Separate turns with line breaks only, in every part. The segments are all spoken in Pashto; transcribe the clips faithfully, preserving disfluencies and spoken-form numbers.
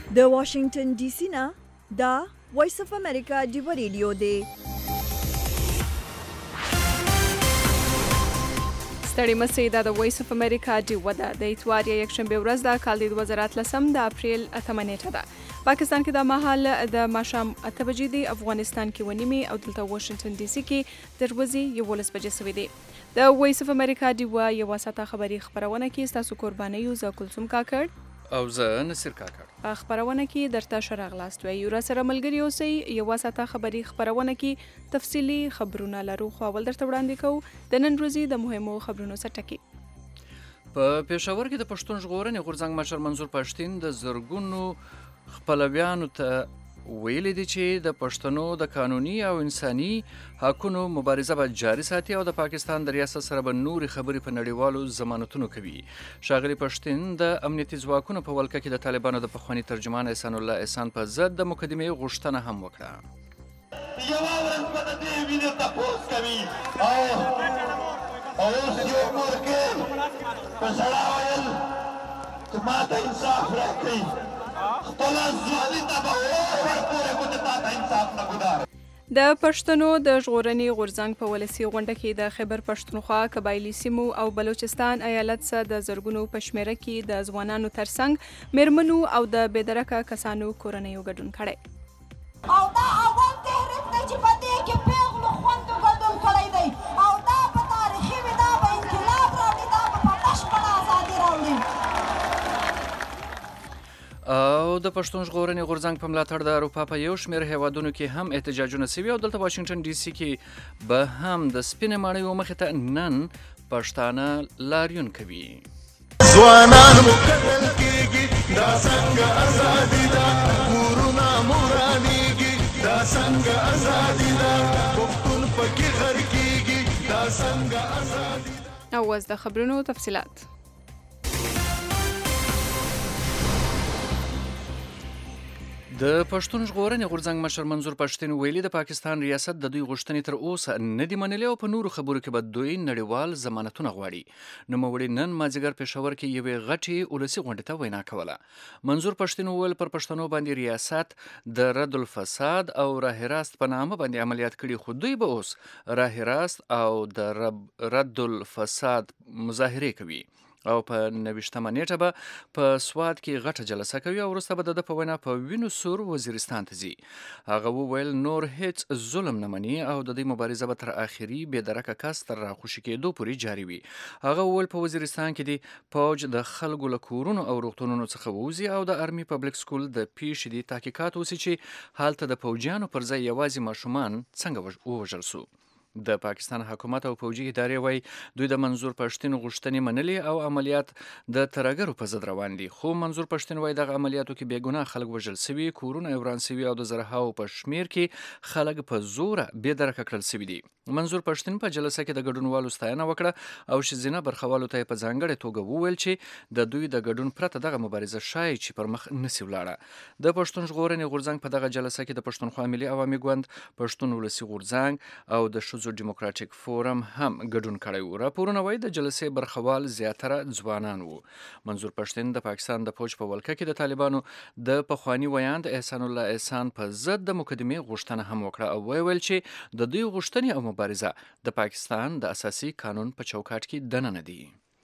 د واشنگټن ډي سي نه دا وایس اف امریکا ډیو ریډیو دی.
ستړي مسئ دا د وایس اف امریکا ډیو ده. د اتوار یا یکشنبه ورځ د کال د دوه زره اتلسم د اپریل اتمه نیټه ده. پاکستان کې د مهال د ماښام اته بجې دي، افغانستان کې ونیمې او دلته واشنگټن ډي سي کې د ورځې یولس بجې سوي دي. د وایس اف امریکا ډیو یوه ساعته خبري خپرونه کې ستاسو قرباني یو زه کلثوم کاکړ
او زه نصیر کاکړ
په خپرونه کې درته ښه راغلاست وایو. را سره ملګري اوسئ. یوه ساعته خبري خپرونه کې تفصیلي خبرونه لرو، خو اول درته وړاندې کوو د نن ورځې د مهمو خبرونو څټکي.
په پېښور کې د پښتون ژغورنې غورځنګ مشر منظور پښتين د زرګونو خپلویانو ته ویلي دي چې د پښتنو د قانوني او انساني حقونو مبارزه به جاري ساتي او د پاکستان د ریاست سره به نورې خبرې په نړیوالو ضمانتونو کوي. ښاغلي پښتين د امنیتي ځواکونو په ولکه کې د طالبانو د پخواني ترجمان احسان الله احسان په ضد د مقدمې غوښتنه هم وکړه.
یوه ورځ به د دې وینې تپوس کوي او اوس یو مورګې په ژړا ویل چې ما ته انصاف راکړئ.
د پښتنو د ژغورنې غورځنګ په ولسي غونډه کې د خیبر پښتونخوا قبایلي سیمو او بلوچستان ایالت څخه د زرګونو په شمېره کې د ځوانانو ترڅنګ میرمنو او د بېدرکه کسانو کورنیو ګډون کړی.
او دا اول تحریک دی چې په دې کې پیغلو خوندو ګډون کړی دی او دا په تاریخي وي، دا به انقلاب راوړي، دا به په بشپړه ازادي راوړي.
او د پښتون ژغورنې غورځنګ په ملاتړ د اروپا په یو شمېر هیوادونو کې هم احتجاجونه سوي او دلته واشنګټن ډي سي کې به هم د سپینې ماڼیو مخې ته نن پښتانه لاریون کوي.
ځوانان مو قتل کېږي، دا څنګه ازادي ده؟ کورونه مو ورانېږي، دا څنګه ازادي ده؟ پښتون پکې غر کېږي، دا څنګه ازادي ده؟
او اوس د خبرونو تفصیلات.
د پښتون ژغورنې غورځنګ مشر منظور پښتين ویلي د پاکستان ریاست د دوی غوښتنې تر اوسه نه دي منلې او په نورو خبرو کې به دوی نړیوال ضمانتونه غواړي. نوموړي نن مازدیګر پېښور کې یوې غټې ولسي غونډې ته وینا کوله. منظور پښتين وویل پر پښتنو باندې ریاست د رد الفساد او راه راست په نامه باندې عملیات کړي، خو دوی به اوس راه راست او د رد الفساد مظاهرې کوي او په نویشتمه نیټه به په سوات کې غټه جلسه کوي او وروسته به د ده په وینا په وینو سور وزیرستان ته ځي. هغه وویل نور هیڅ ظلم نه مني او د دې مبارزه به تر آخري بېدرکه کس تر راخوشي کېدو پورې جاري وي. هغه وویل په وزیرستان کې د پوج د خلکو له کورونو او روغتونونو څخه ووځي او د ارمي پبلک سکول د پیښې د تحقیقات وسي چې هلته د پوجیانو پر ځای یوازې ماشومان څنګه ووژل سو. د پاکستان حکومت او پوجي ادارې وایي دوی د منظور پښتين غوښتنې منلې او عملیات د ترهګرو په ضد روان دي، خو منظور پښتين وایي دغه عملیاتو کې بې ګناه خلک وژل سوي، کورونه وران سوي او د زرهاو په شمېر کې خلک په زوره بېدرکه کړل سوي دي. منظور پښتين په جلسه کې د ګډونوالو ستاینه وکړه او ښځینه برخوالو ته یې په ځانګړې توګه وویل چې د دوی د ګډون پرته دغه مبارزه ښایي چې پر مخ نسي ولاړه. د پښتون ژغورنې غورځنګ په دغه جلسه کې د پښتونخوا ملي عوامي ګوند، پښتون ولسي غورځنګ او د ښځو ډیموکراټیک فورم هم ګډون کړی و. راپورونه وایي د جلسې برخوال زیاتره ځوانان وو. منظور پښتين د پاکستان د پوج په ولکه کې د طالبانو د پخواني ویاند احسان الله احسان په ضد د مقدمې غوښتنه هم وکړه او ویل چې د دوی غوښتنې او مبارزه د پاکستان د اساسي قانون په چوکاټ کې دننه دي.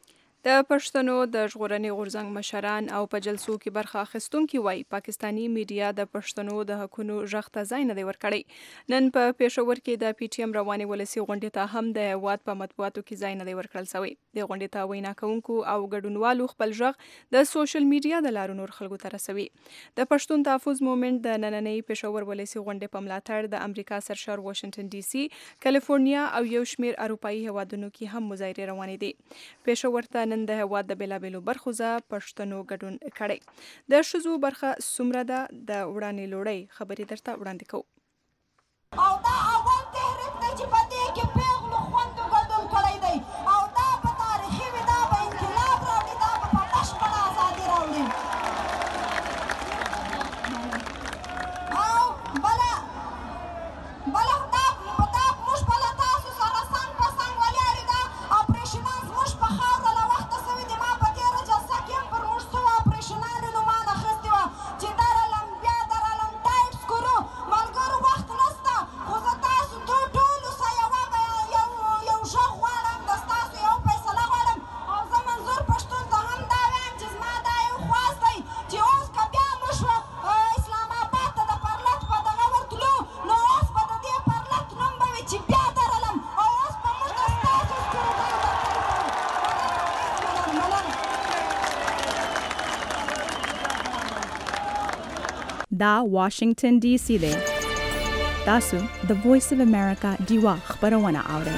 د پښتنو د ژغورنې غورځنګ مشران او په جلسو کې برخه اخیستونکي وایي پاکستاني میډیا د پښتنو د حقونو غږ ته ځای نه دی ورکړی. نن په پېښور کې د پی ټي ایم روانې ولسي غونډې ته هم د هېواد په مطبوعاتو کې ځای نه دی ورکړل سوی. د غونډې ته وینا کوونکو او ګډونوالو خپل غږ د سوشل میډیا د لارو نور خلکو ته رسوي. د پښتون تحفظ مومنټ د نننۍ پېښور ولسي غونډې په ملاتړ د امریکا سرشار واشنګټن ډي سي، کالیفورنیا او یو شمېر اروپایي هېوادونو کې هم مظاهرې روانې دي. پېښور ته نن د هېواد د بېلابېلو برخو ځای پښتنو ګډون کړی. د ښځو برخه څومره ده د وړاندې لوړۍ خبرې درته وړاندې کوو.
او دا اول تحریک دی چې په دې کې پیغلو خوندو ګډون کړی دی او دا په تاریخي وي، دا به انقلاب راوړي، دا به په بشپړه ازادي راوړي. او بله بله دا دا موږ بله تاسو سره څنګ په څنګ ولاړې ده. اپریشنان زموږ په خاوره له وخته سوي دي. ما په تېره جلسه کې هم پر موږ څو اپریشنانو نومان اخیستي وه چې دا
دا واشنگټن ډي سي دی. تاسو د وایس اف امریکا ډیوا خبرونه اورئ.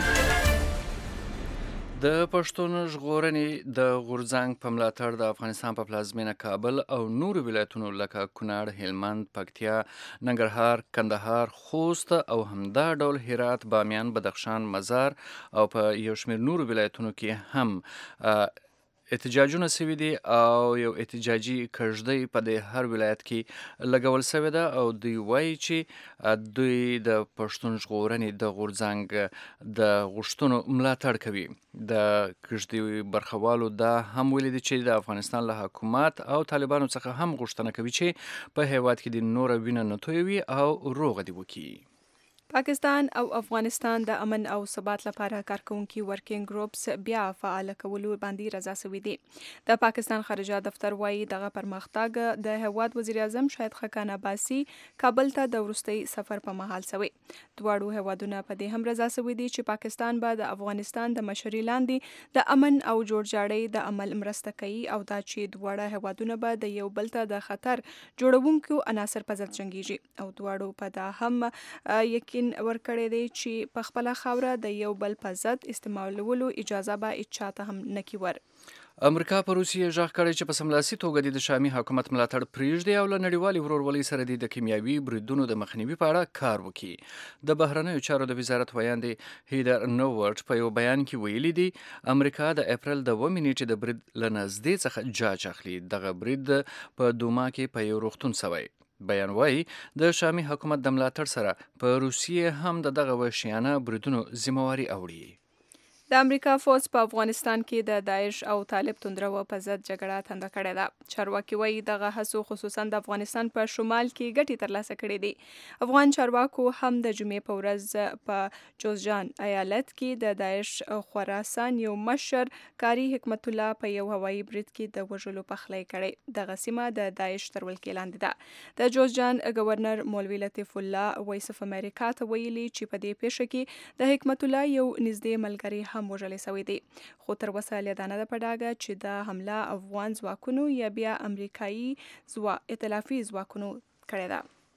د پښتون ژغورنې د غورځنګ په ملاتړ د افغانستان په پلازمینه کابل او نورو ولایتونو لکه کونړ، هلمند، پکتیا، ننګرهار، کندهار، خوست او همدا ډول هرات، بامیان، بدخشان، مزار او په یو شمېر نورو ولایتونو کې هم احتجاجونه سوي دي او یو احتجاجي کږدۍ په د هر ولایت کې لګول سوې ده او دوی وایي چې دوی د پښتون ژغورنې د غورځنګ د غوښتنو ملاتړ کوي. د کږدۍ برخوالو دا هم ویلي دي چې د افغانستان له حکومت او طالبانو څخه هم غوښتنه کوي چې په هیواد کې د نوره وینه نه تویوي او روغه دې وکړي.
پاکستان او افغانستان د امن او ثبات لپاره کارکونکي ورکینګ ګروپس بیا فعال کولو باندې رضا سوي دي. د پاکستان خارجه دفتر وایي دغه پرمختګ د هیواد وزیر اعظم شاهد خاقان عباسي کابل ته د وروستي سفر په مهال سوي. دواړو هیوادونه په دې هم رضا سوي دي چې پاکستان به د افغانستان د مشرۍ لاندې د امن او جوړجاړي د عمل مرسته کوي او دا چې دواړه هیوادونه به د یو بل ته د خطر جوړونکو عناصر په ضد جنګیږي او دواړو په دا هم یقین ورکړی دی چې په خپله خاوره د یو بل په ضد استعمالولو اجازه به هیچاته هم نکي ور.
امریکا په روسیې غږ کړی چې په سملاسي توګه د شامي حکومت ملاتړ پرېږدي او له نړیوالې ورورولۍ سره د کیمیاوي بریدونو د مخنیوي په اړه کار وکړي. د بهرنیو چارو د وزارت ویاندې هیدر نوورټ په یو بیان کې ویلي دي امریکا د اپریل د اووه نیټې د برید له نږدې څخه جاج اخلي. دغه برید په دوما کې په یو روغتون سوی. بیان وایي د شامي حکومت د ملاتړ سره په روسیې هم د دغه وحشیانه بریدونو ذمہواري اوړي.
د امریکا فوج په افغانستان کې د داعش او طالب توندرو په ضد جګړه تنده کړې ده. چارواکي وایي دغه هڅو خصوصا د افغانستان په شمال کې ګټې ترلاسه کړې دي. افغان چارواکو هم د جمعې په ورځ په جوزجان ایالت کې د داعش خراسان یو مشر کاری حکمت الله په یو هوایي برید کې د وژلو پخلی کړی. دغه سیمه د داعش تر ولکې لاندې ده. د جوزجان گورنر مولوي لطیف الله وایس اف امریکا ته ویلي چې په دې پیښه کې د حکمت الله یو نږدې ملګری هم وژل شوی دی. خو تر اوسه لیدانه ده په ډاګه چې دا حمله افغان ځواکونو یا بیا امریکایي ځوا ائتلافي ځواکونو کړې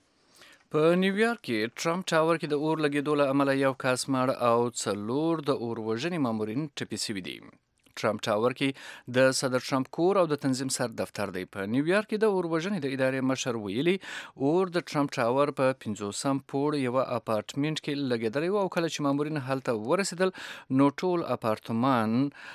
ده.
په نیویارک کې ټرمپ ټاور کې د اور لګېدو له امله یو کس مړ او څلور د اور وژنې مامورین ټپي شوي دي. ټرمپ ټاور کې د صدر ټرمپ کور او د تنظیم سر دفتر دی. په نیویارک کې د اور وژنې د ادارې مشر ویلي اور د ټرمپ ټاور په پنځوسم پوړ یو اپارتمنټ کې لګېدلی و او کله چې مامورین هلته ورسېدل نو ټول اپارتمان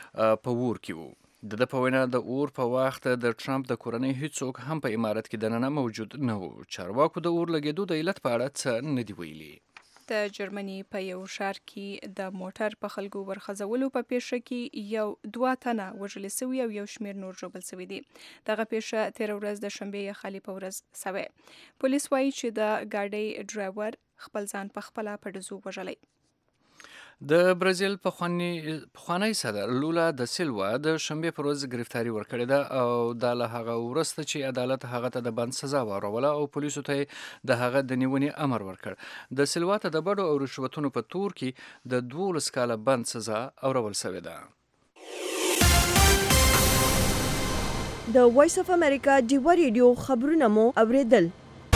په اور کې و. د ده په وینا د اور په وخت د ټرمپ د کورنۍ هیڅوک هم په عمارت کې دننه موجود نه و. چارواکو د اور لګېدو د علت په اړه څه نه دي ویلي.
د جرمني په یو ښار کې د موټر په خلکو ورخځولو په پیښه کې یو دوه تنه وژل شوي او یو شمېر نور ژوبل شوي دي. دغه پیښه تېره ورځ د شنبې یا خالي په ورځ شوې. پولیس وایي چې د ګاډۍ ډرایور خپل ځان په خپله په ډزو وژلی.
د برازیل پخوانی صدر لولا د سیلوا د شنبې پر ورځ گرفتاری ورکړې ده او دا له هغه وروسته چې عدالت هغه ته د بند سزا واروله او پولیسو ته د هغه د نیونې امر ورکړ. د سیلوا ته د بډو او رشوتونو په تور کې د دولس کاله بند سزا اورول شوې ده.
د وایس اف امریکا ډیوا ریډیو خبرونه مو اوریدل.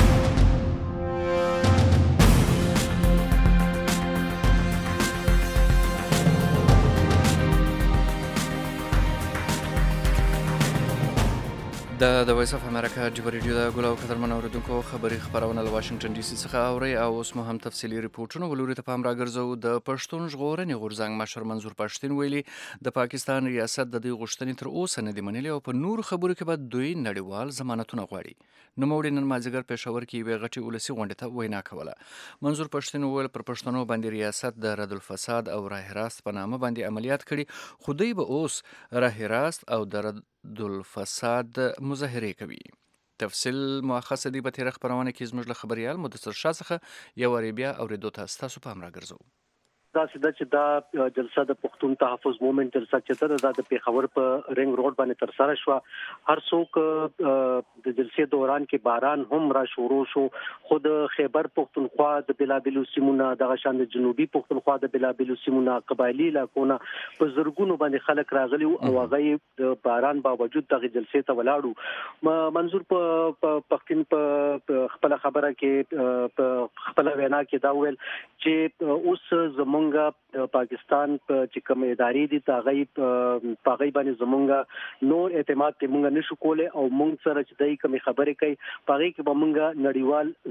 د د وایس اف امریکا ډیوا ریډیو د ګل او قدرمن اوریدونکو خبري خبرونه له واشنگټن ډي سي څخه اوري او اوس مو هم تفصیلي ریپورټونه ولوري ته پام راګرځو. د پښتون ژغورنې غورځنګ مشر منظور پښتين ویلي د پاکستان ریاست د دې غوښتنې تر اوسه نه دی منلې او په نور خبرو کې به دوی نړیوال ضمانتونه غواړي. نوموړي نن مازدیګر پېښور کې یوې غټې ولسي غونډې ته وینا کوله. منظور پښتين وویل پر پښتنو باندې ریاست د رد الفساد او راه راست په نامه باندې عملیات کړي خو دوی به اوس راه راست او د رد الفساد مظاهره کوي. تفصیل مؤخص دی په تیره خبرونه کې زموږ له خبريال مدثر شاه څخه یو ریبیا اوریدو ته تاسو پام راګرځو.
داسې ده چې دا جلسه د پښتون تحفظ موومېنټ جلسه چې ده د پیښور په رنګ روډ باندې تر سره شو. هر څوک د جلسې دوران کې باران هم را شروع شو، خو د خیبر پښتونخوا د بلابلو سیمونه دغه شان د جنوبي پښتونخوا د بلابلو سیمونه قبایلی علاقونه په زرګونو باندې خلک راغلي او هغه د باران باوجود دغه جلسې ته ولاړو. منظور په پښتون په خپل خبره کې په خپل وینا کې دا ویل چې اوس زمونږ پاکستان په چې کوم ادارې دي تاغي په غي باندې زمونږ نور اعتماد کې مونږ نشو کولای او مونږ سره چې دای کوم خبرې کوي په غي کې به مونږ نړیوال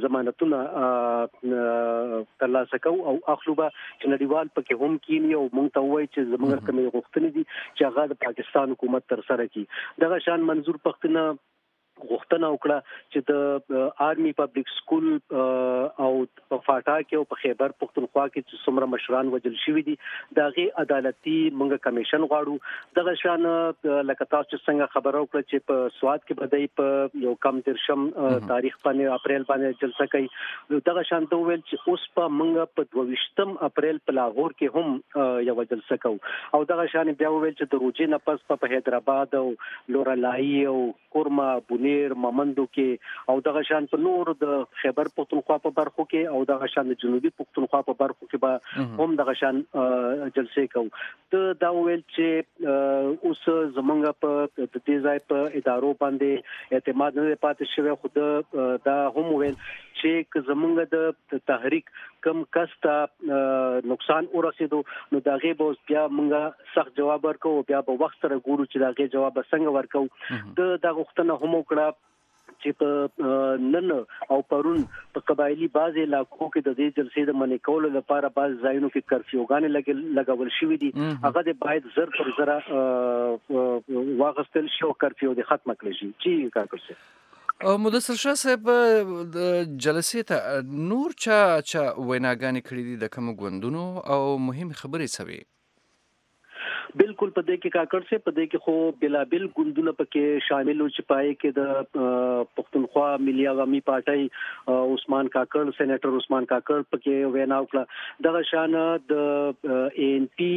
ضمانتونه ترلاسه کوو او اخلوبه چې نړیوال پکې هم کینی او مونږ ته وایي چې زمونږ کوم غوښتنې دي چې هغه د پاکستان حکومت تر سره کړي. دغه شان منظور پښتنه غوښتنه وکړه چې د آرمي پبلک سکول او په فاټا کې او په خیبر پښتونخوا کې چې څومره مشران وجل شوی دي دغه عدالتي موږ کمیشن غواړو. دغه شان لکه تاسو څنګه خبرو کړ چې په سواد کې بدای په یو کم ترشم تاریخ باندې اپریل باندې جلسه کوي. دغه شان ته ویل چې اوس په موږ په دویشتم اپریل په لاهور کې هم یو جلسه کوو او دغه شان بیا ویل چې د روزي نه پس په حیدرآباد او لورلای او کورما نیر ممندو کې او دغه شان په نور د خیبر پښتونخوا په برخو کې او دغه شان د جنوبي پښتونخوا په برخو کې به هم دغه شان جلسې کوو. ته دا ویل چې اوس زمونږ په د دې ځای په ادارو باندې اعتماد نه پاتې شوی، خو دا هم ویل چې زمونږ د تحریک کم کس ته نقصان ورسېدو نو دا غي به بیا مونږه سخت جواب ورکو، بیا به وخت سره ګورو چې دا غي جواب څنګه ورکو. د دا غوښتنه هم وکړه چې په نن او پرون په قبایلی بعض علاقو کې د دې جلسې د منې کولو لپاره بعض ځایونو کې کرفیوګانې لګول شوې دي، هغه د باید زر پر زر واغستل شي او کرفیو د ختمه کړي شي. چې کار کوي
مدثر شاه صاحب د جلسې ته نور چا چا ویناګانې کړې دي د کوم غوندونو او مهم خبرې سوي؟
بالکل په دې کې کاکړ سه په دې کې خو بلابل ګوندونه پکې شامل او چې پای کې د پښتونخوا ملي عوامي پارټي عثمان کاکړ سېنیټر عثمان کاکړ پکې وینا وکړه. دغه شان د ان پی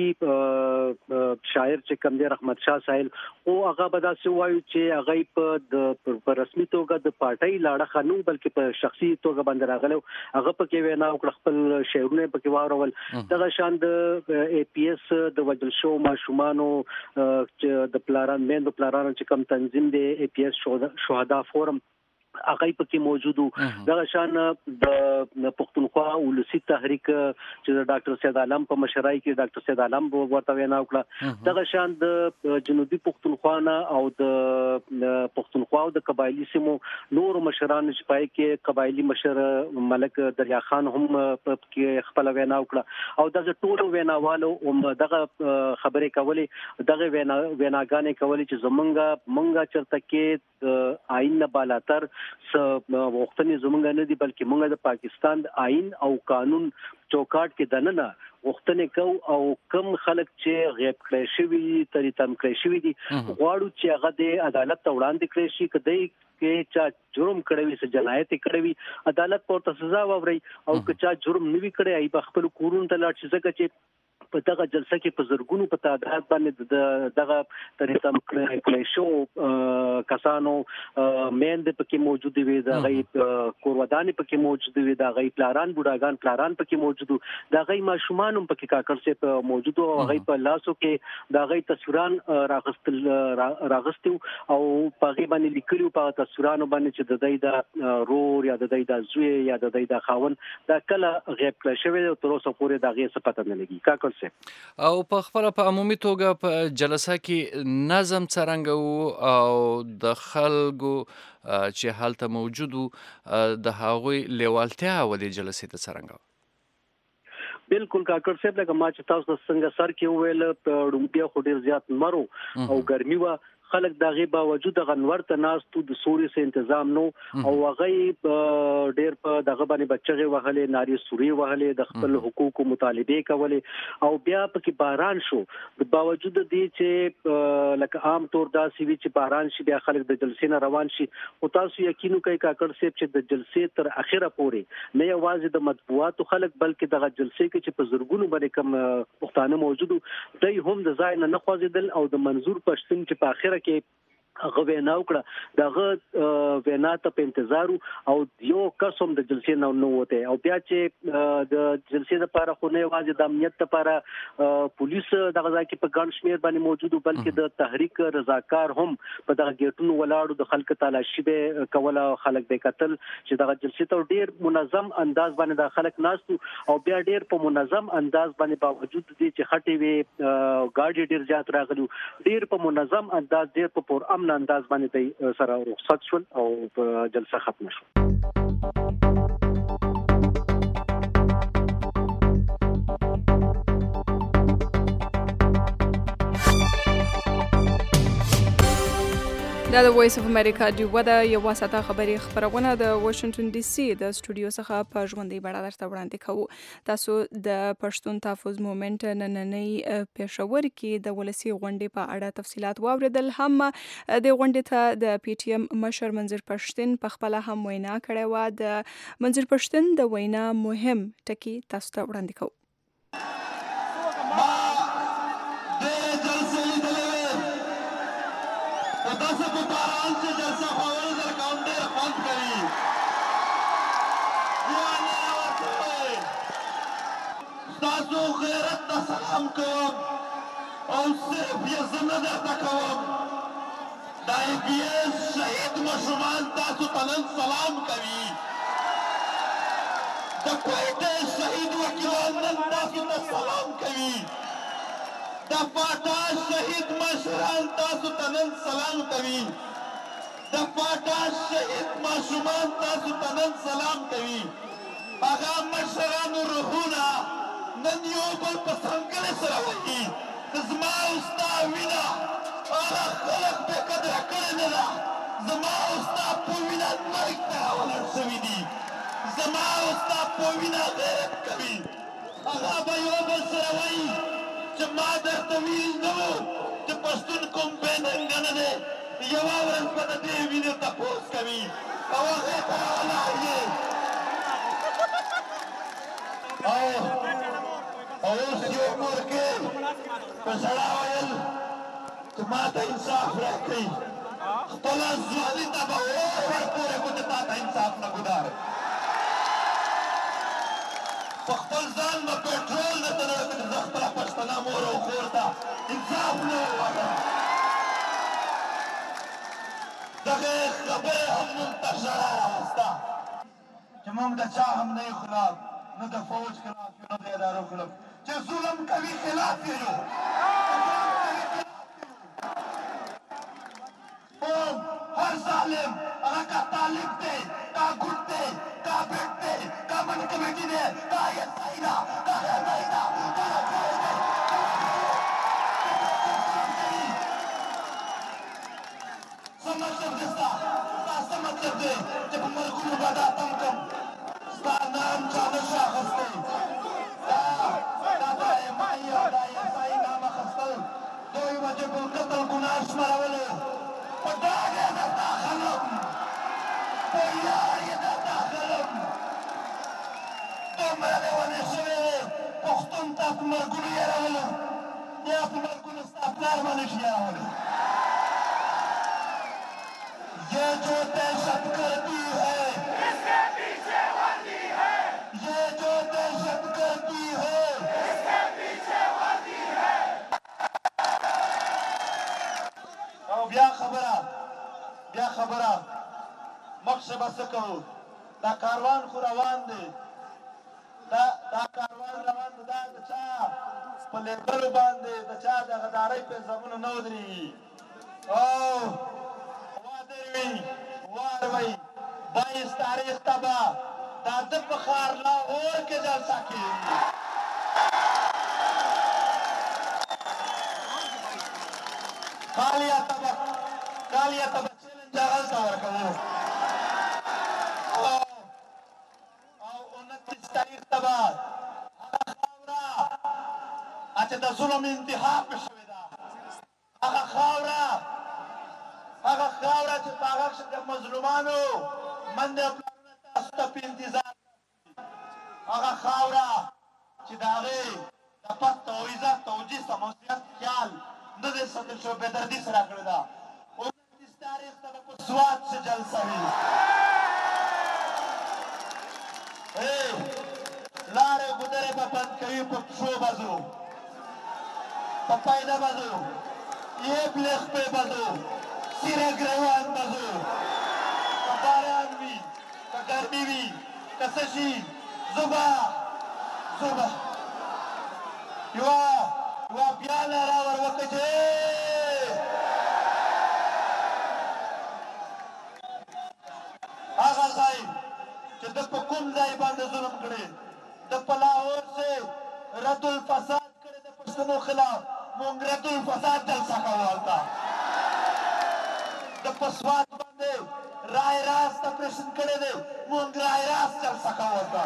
شاعر چې کوم دی رحمت شاه ساحل او هغه به دا څه وایي چې هغه په د رسمي توګه د پارټي لاړه خنو بلکې په شخصي توګه باندې راغلو، هغه پکې وینا وکړه، خپل شعرونه پکې واورول. دغه شان د ای پی ایس د وجل شو شمانو چې د پلاران مېندو پلاران چې کوم تنظیم دی ای پی ایس شهدا فورم هغه پکې موجودو. دغه شان د پښتونخوا ولسی تحریک چې د ډاکټر سید عالم په مشرۍ کې ډاکټر سید عالم ورته وینا وکړه. دغه شان د جنوبي پښتونخوا او د پښتونخوا او د قبایلی سیمو نور مشران چې پای کې قبایلی مشر ملک دریا خان هم په خپل وینا وکړه او دغه ټولو ویناوالو دغه خبرې کولې، دغه وینا ویناګانې کولې چې زمونږه مونږه چرته کې آئین نه بالاتر س وختنې زمونږ نه دي بلکې مونږ د پاکستان د آئین او قانون چوکاټ کې دننه وختنې کو او کم خلک چې غیب کړی شوی تری تم کړی شوی دي غواړو چې هغه د عدالت ته وړاندې کړی شي. کدی کې چا جرم کړی وي څه جنایت کړی وي عدالت پورته سزا ووري او که چا جرم نوي کړی ای په خپل کورون ته لاړ شي ځکه چې په دغه جلسه کې په زرګونو په تعداد باندې دغه تری تم کړی شو کسانو مېند پکې موجود وي، د غي کورودانې پکې موجود وي، د غي پلاران بوډاګان پلاران پکې موجود، د غي ماشومان هم پکې کاکړ سه موجود او غي په لاسو کې د غي تصویران راغستل راغستو او په غي باندې لیکلو په تصویرانو باندې چې د دې د رور یا د دې د زوی یا د دې د خاون دا کله غیب کړی شوی او تر اوسه پورې دا غي څه پته نه لګي. کاکړ
او په خپل په عمومي توګه په جلسه کې نظم څرنګه او د خلکو چې حالت موجودو د هغوی لیوالتیا و د جلسې ته څرنګه؟
بالکل کاکړ صاحب لکه ما چې تاسو څنګه سر کې ویل په ډومبیا خو ډیر زیات مرو او ګرمي و، خلک دغه باوجود غنور ته ناستو د سوري سه تنظیم نو او هغه ډیر په دغه باندې بچغه وهلې ناری سوري وهلې د خپل حقوقو مطالبه کولې او بیا پکې باران شو د باوجود دې چې لکه عام طور دا سی وی چې باران شي بیا خلک د جلسې نه روان شي او تاسو یقینو کوي کاکړ صاحب چې د جلسې تر اخره پورې نه یوازې د مطبوعاتو خلک بلکې دغه جلسې کې چې په زرګونو باندې کم پښتانه موجودو دای هم د ځای نه خوځیدل او د منظور پښتون چې په اخره کې هغه وینا وکړه دغه وینا ته په انتظار او یو قسم د جلسې نو نو وته او بیا چې د جلسې لپاره خو نه واځي د امنیت لپاره پولیس دغه ځای کې په ګڼ شمیر باندې موجود بلکې د تحریک رضاکار هم په دغه گیټونو ولاړو د خلک تلاشي به کوله خلک به قتل چې دغه جلسې ته ډیر منظم انداز باندې د خلک ناستو او بیا ډیر په منظم انداز باندې باوجود دي چې خټي وي ګاډي ډیر زیات راغلو ډیر په منظم انداز ډیر په پر امن انداز باندې سره رخصت شول او جلسه ختم شو.
دا د وایس اف امریکا ډیوه ده یو واسطه خبري خبرونه د واشنگټن ډي سي د سټوډیو څخه په ژوندۍ بڼه درته وړاندې کوو. تاسو د پښتون تحفظ مومنت نننۍ پېښور کې د ولسی غونډې په اړه تفصيلات واوریدل. هم د غونډې ته د پی ټی ایم مشر منظور پښتون په خپل هم وینا کړې و. د منظور پښتون د وینا مهم ټکی تاسو ته وړاندې کوو.
تاسو په باران چې جلسه خوړل در کوم ډېر خوند کوي یعنې ورته تاسو غیرت ته سلام کوم او صرف یې زه نه درته کوم د ای پي ایس شهید ماشومان تاسو ته نن سلام کوي د کویټې شهید وکیلان نن تاسو ته سلام کوي د پاټا شهید مشران تاسو ته نن سلام کوي د پاټا شهید ماشومان تاسو ته نن سلام کوي هغه مشرانو روحونه نن یو بل په څنګلې سره وایي زما او ستا وینه هغه خلک بې قدره کړې نه ده زما او ستا په وینه مرګ ته راولاړ شوي دي زما او ستا په وینه غیرت کوي هغه به یو بل سره وایي چې ما درته ویل نه وو چې پښتون کوم بې ننګه نه دی یوه ورځ به د دې وینې تپوس کوي او هغې ته راولاړ یې او او اوس یو مورګې په ژړا ویل چې ما ته انصاف راکړئ خپله ځواني ته به اور ورپورې کړو چې تا ته انصاف نه ګدار په خپل ځان به پېټرول نه تړلی چې زه خپله پښتنه مور او خور ته انصاف نه ووایم دغې خبرې هم موږ ته ژړا راوسته چې موږ د چا هم نه یو خلاف نه د فوج خلاف یو نه د ادارو خلاف چې ظلم کوي خلاف یې یو هر ظالم هغه کا طالب دی کا ګوټ دی کا بیټ دی کا من کمیټي دی کا یسائی ده کا غیرمائی ده کا رفوز دی څه مطلب دی ستا ستا څه مطلب دی چې په مرګونو به دا تم کړم ستا نام چا نشي اخیستی دا دا د ایمائی او دا یسائی نام اخیستل دوی وجب القتل ګناه شمارولو په ډاګ یې درته اخلم په یار یې درته اخلم دومره لیونې شوې وې پښتون ته په مرګونو یېرولو بیا په مرګونو ستا پلار باندې شي یېرولی ये जो दहशत गर्दी है इसके पीछे वर्दी है ये जो दहशत गर्दी है इसके पीछे वर्दी है او بیا خبره بیا خبره مخشه به څه کوو دا کاروان خو روان دی دا دا کاروان روان دی دا د چا په لیبلو باندې د چا د غدارۍ پیزامونه نه ودرېږي او وادروي واروي بایس تاریخ ته به دا د په ښار لاهور کې جلسه کېږي خالیه طبق کالیا ته به چیلنج هغلته ورکوو او انتیس تاریخ ته به هغه خاوره چې د ظلم انتها پې شوې ده هغه خاوره هغه خاوره چې په هغه کښې د مظلومانو مندې او پلارونه تاسو ته په انتظار هغه خاوره چې د هغې د پت او عزت او جسم او صحت خیال نه دی ساتل شوی بېدردي سره کړې ده انتیس تاریخ ته به په سوات څه جلسه وي لارې ګودرې به بند کوي په پښو به ځو په پایده به ځو یې بلېخ پې به ځو سیره ګریوان به ځو که باران وي که ګرمي وي که څه شي زه به زه به یوه یوه بیا ناره ور وکړه چې هغه ځای چې ده په کوم ځای باندې ظلم کړی د په لاهور سے رد الفساد کړی د پښتنو خلاف مونږ رد الفساد جلسه کوو هلته د په سوات باندې رای راست اپریشن کړی دی مونږ رای راست جلسه کوو هلته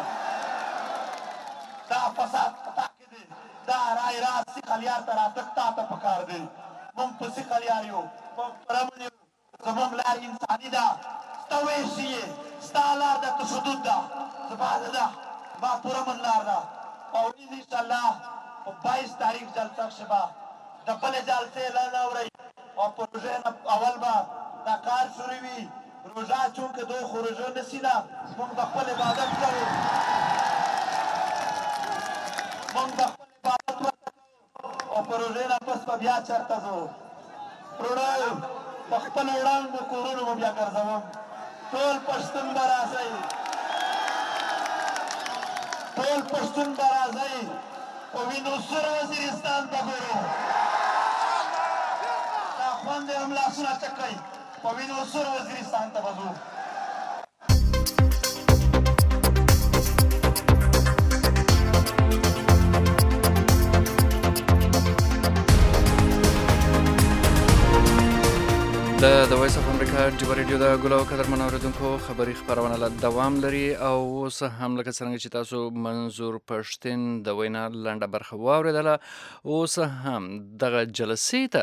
دا فساد په تا کې دی دا رای راست سیخلیار ته راتګ تا ته پکار دی مونږ په سیخلیار یو مونږ په رمن یو زمونږ لار انساني ده ستا ویشي یې ستا لار د تشدد ده زما ده زما پوره من لار ده او انشاءالله په بایس تاریخ جلسه کښې به د بلې جلسې اعلان اورئ او په روژې نه اول به دا کار شروع وي روژه چونکې دوی خو روژه نسي نه مونږ به خپل عبادت کوو مونږ به خپل عبادت ورته کوو او په روژې نه پس به بیا چېرته ځو وروڼو په خپلو ړنګو کورونو به بیا ګرځوم ټول پښتون به راځئ ټول پښتون به راځئ په وینو سور وزیرستان ته ګورو دا خوندې هم لاسونه چکئ په وینو سور وزیرستان ته به ځو
د د وایس اف امریکا جبه ریډیو د ګلو قدرمن اورېدونکو خبري خپرونه له دوام لري او اوس هم لکه څرنګه چې تاسو منظور پښتين د وینا لنډه برخه واورېدله اوس هم دغه جلسې ته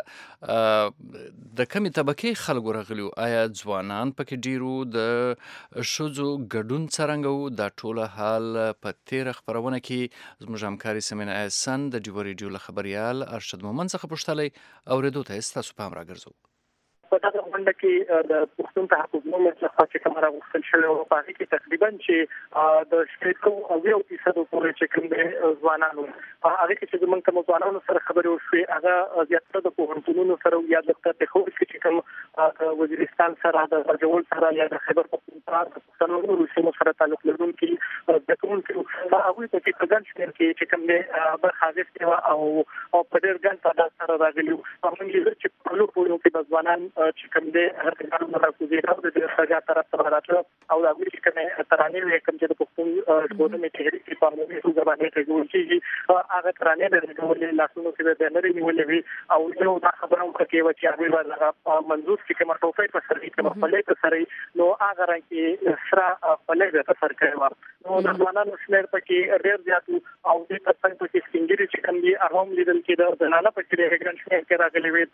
د کمې طبقې خلکو راغلي وو آیا ځوانان پکې ډېر وو د ښځو ګډون څرنګه وو دا ټوله حال په تېره خپرونه کې زموږ همکاري سمینا احسن د جبه ریډیو له خبریال ارشد مومند څخه پوښتلی اورېدو ته یې ستاسو پام راګرځو
په دغه غونډه کې د پښتون تحفظ مومند څخه چې کوم راغوښتل شوی و په هغې کې تقریبا چې د شپېتو اویو فیصدو پورې چې کوم دی ځوانان وو په هغې کې چې زموږ کومو ځوانانو سره خبرې وشوې هغه زیاتره د پوهنتونونو سره یا د پېښور کې چې کوم د وزیرستان سره د غرجول سره یا د خیبر پختونخوا د پښتنو نورو سیمو سره تعلق لرونکي زده کوونکي هغوی پکې په ګڼ شمېر کې چې کوم دی برخه اخیستې وه او په ډېر ګڼ تعداد سره راغلي وو موږ لیدل چې په ټولو پوړیو کې به ځوانان چې کوم دی هر کله مراکزې او د سزا طرف ته راتلل او د هغوی چې کومې ترانې وې کوم چې د پښتون ژغورنې تحریک په عمومي زبانې کې جوړ کېږي هغه ترانې به ډېرې لاسونو کې به بینرې نیولې وي او یو دا خبره هم پکې وه چې هغوی به دغه منظور چې کومه ټوپۍ په سر وي کومه خولۍ په سر وي نو هغه رنګ کې سره خولۍ به په سر کړې وه نو د ځوانانو شمېر پکې ډېر زیات و او دې تر څنګ پکې سپین ږیري چې کوم دي هغه هم لیدل کېده زنانه پکې ډېرې ګڼ شمېر کې راغلې وې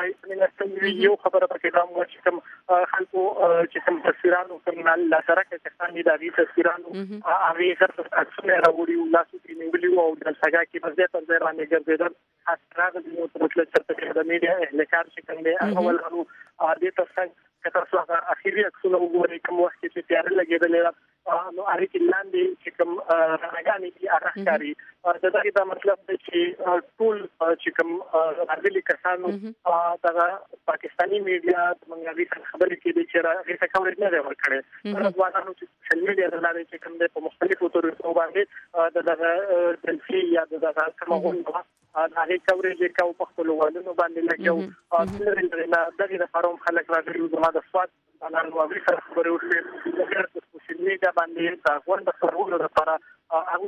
یو خبره پکې دا وه چې کوم خلکو چې کوم تصویرانو کوم لاسرکه کسان دي د هغې تصویرانو هغې غر عکسونه یې راوړي وو لاسو کې نیولي وو او جلسهګاه کې به ځای پر ځای باندې ګرځېدل راغلي وو ته مطلب چېرته چې د میډیا اهلکار چې کوم دی هغه ولرو دې تر څنګ که تاسو هغه اخري عکسونه وګورئ کوم وخت کې چې تیاره لګېدلې ده نو هغې کې لاندې چې کوم رڼاګانې دي هغه ښکاري د دغې دا مطلب دی چې ټول چې کوم راغلي کسانو دغه پاکستاني میډیا زموږ هغې سره خبرې کېدې چې هغې ته کوریج نه دی ورکړی ځوانانو چې سوشل میډیا له لارې چې کوم دی په مختلفو طریقو باندې د دغه جلسې یا د دغه کومه غونډه وه د هغې کوریج یې کوو په خپلو والونو باندې لګیا وو لرې لرې نه دغې لپاره هم خلک راغلي وو زما د سوات ځوانانو هغوی سره خبرې وشوې د سوشل میډیا باندې د غونډه خپرولو لپاره هغوی د سوات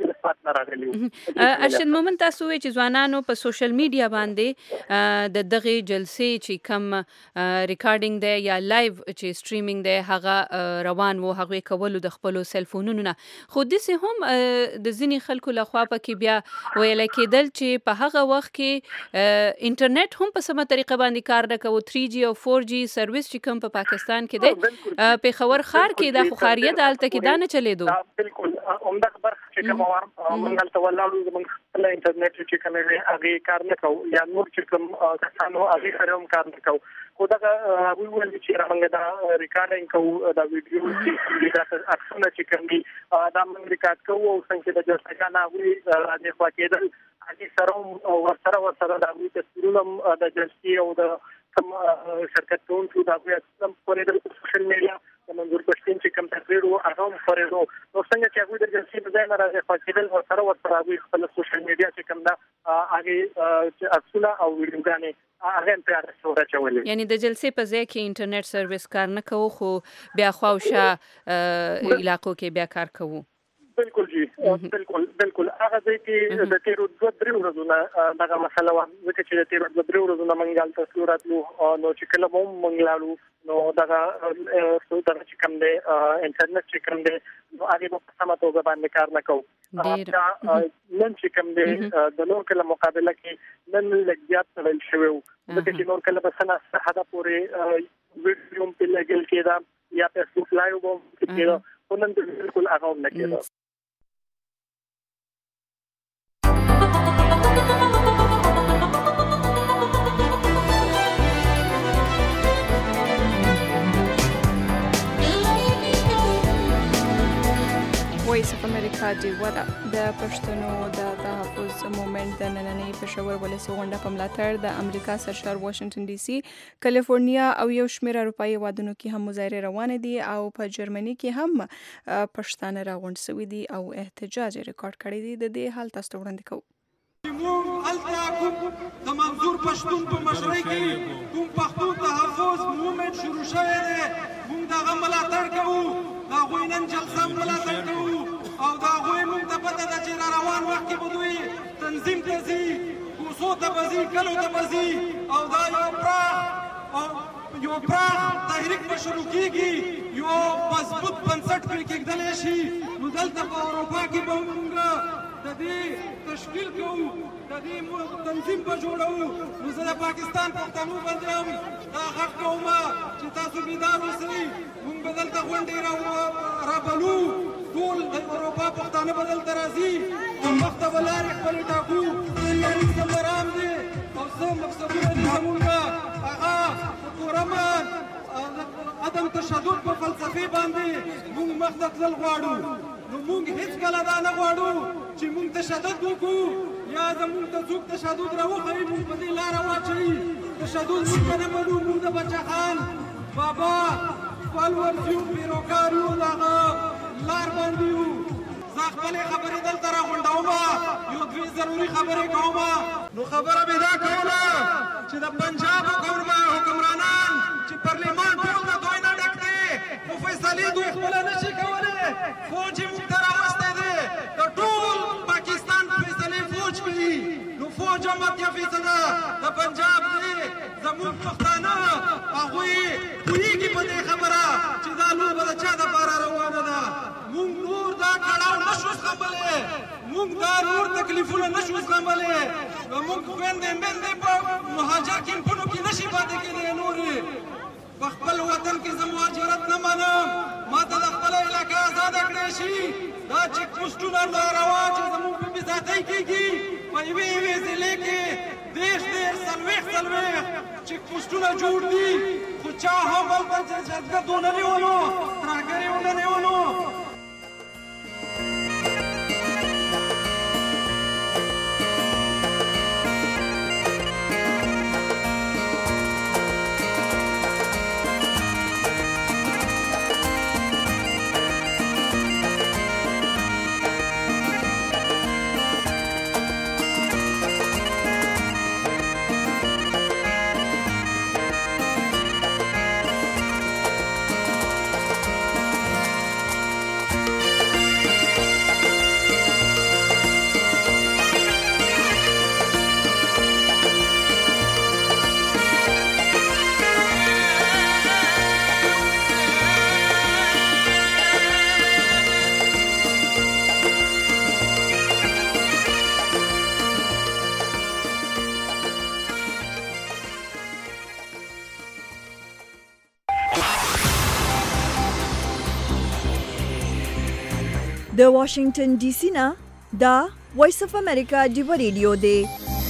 نه راغلي.
ارشد مومن تاسو وی چې ځوانانو په سوشل میډیا باندې د دغه جلسې چې کم ریکارډینګ دی یا لایو چې سټریمینګ دی هغه روان وو هغه کولو د خپل سیل فونونو نه، خو دسه هم د ځینی خلکو لخوا پکې بیا ویل کېدل چې په هغه وخت کې انټرنیټ هم په سمه طریقه باندې کار نه کوي، تھری جی او فور جی سرویس چې کوم په پاکستان کې دی په خبر خار کې د خاریه دالته کې دا نه چلیدو.
بالکل عمده خبر چې کوم موږ ته ولاړو زموږ خپل انټرنیټ چې کوم دی هغه کار نه کوي یا نور چې کوم کسانو هغه سره هم کار نه کوي. خو دا وی ول چې موږ دا ریکارډینګ کوو دا ویډیو چې دا اکسونه چې کوم دی دا موږ ریکارډ کوو او څنګه د جلسه نه وی راځي خو کېدل هغه سره ورسره ورسره دا وی تصویرونه د جلسې او د کوم شرکت کوونکو دا وی سم پرې د سوشل میډیا د منظور پښتون چې کوم تقریر او هغه پرې نو څنګه چې هغه د جلسې په ځای نه راځي خو کېدل ورسره ورسره وی خپل سوشل میډیا چې کوم دا هغه اصله او ویډیوګانې هغه په اړه څه راچولې.
یعنی د جلسې په ځای کې انټرنیټ سرویس کار نه کوو خو بیا خواوشه علاقو کې بیا کار کوو.
بالکل جی بالکل بالکل هغه ځای کې د تیرو دوه درې ورځو نه دغه مسله وه ځکه چې د تیرو دوه درې ورځو نه موږ هلته تلو راتلو نو چې کله به هم موږ لاړو نو دغه دغه چې کوم دی انټرنیټ چې کوم دی نو هغې به په سمه توګه باندې کار نه کوو. نن چې کوم دی د نور کله مقابله کې نن لږ زیات تړل شوی و ځکه چې نور کله به څه ناڅه حده پورې ویډیو هم پرې لګېدل کېده یا فیسبوک لایو به هم پرې کېده خو نن بالکل هغه هم نه کېده.
وایس اف امریکا دی ودا د پښتنو د تحفظ مومنت د نننۍ پېښور ولسي غونډه په ملاتړ د امریکا سرشار واشنگټن ډي سي، کالیفورنیا او یو شمېر اروپایي هېوادونو کې هم مظاهرې روانې دي او په جرمني کې هم پښتانه راغونډ شوي دي او احتجاج ریکارډ کړی دی. د دې حال تاسو ته وړاندې کوو.
موږ هلته کوم د منظور پښتون په مشرۍ کې کوم پښتون تحفظ مومنت شروع شوی دی موږ د هغه ملاتړ کوو، د هغوی نن جلسه ملاتړ کوو او د هغوی موږ ته پته ده چې را روان وخت کې به دوی تنظیم ته ځي، کوڅو ته به ځي، کلو ته به ځي او دا یو پراخ او یو پراخ تحریک به شروع کېږي، یو مضبوط بنسټ پرې کېږدلی شي. نو دلته په اروپا کې به موږ د دې تشکیل کوو، د دې تنظیم به جوړوو. نو زه د پاکستان پښتنو باندې هم دا غږ کوم چې تاسو بیدار اوسئ، موږ به دلته غونډې رابلو، ټول د اروپا پښتانه به دلته راځي او مخته به لارې خپلې ټاکو. یعنې څه مرام دی او څه مقصدونه دي زمونږ هغه په کورمن عدم تشدد په فلسفې باندې موږ مخته تلل غواړو. نو موږ هېڅکله دا نه غواړو چې موږ تشدد وکړو یا زموږ ته څوک تشدد راوښیي موږ په دې لاره واچوي. تشدد موږ ته نه منو، موږ د بچه خان بابا فالورز یو، پیروکار یو، د هغه لار باندې یو. زه خپلې خبرې دلته راغونډوم، یو دوې ضروري خبرې کوم. نو خبره مې دا کوله چې د پنجاب حکمرانان چې پارلمان ټول د دوی نه ډک دی خو فیصلې دوی خپله نشي کولی. فوج یې موږ ته راوستی دی، د ټول پاکستان فیصلې فوج کوي. نو فوج هم اتیا فیصده د پنجاب دی. زموږ پښتانه هغوی پوهېږي په دې خبره چې دا لوبه د چا دپاره روانه ده. موږ نور دا کړاو نشو زغملی، موږ دا نور تکلیفونه نشو زغملی. موږ خویندې میندې په مهاجر کیمپونو کې نشي پاتې کېدی. نورې په خپل وطن کې زه مهاجرت نه منم، ما ته د خپله علاقه ازاده کړی شي. دا چیک پوسټونه ناروا چې زموږ په بېزاتۍ کېږي په یوې یوې ضلع کې دېرش دېرش څلوېښت څلوېښت چیک پوسټونه جوړ دي خو چا هم هلته جذګت ونه نیولو، ترهګرې ونه نیولو.
د واشنگټن ډي سي نه دا وایس اف امریکا ډیو ریډیو دی.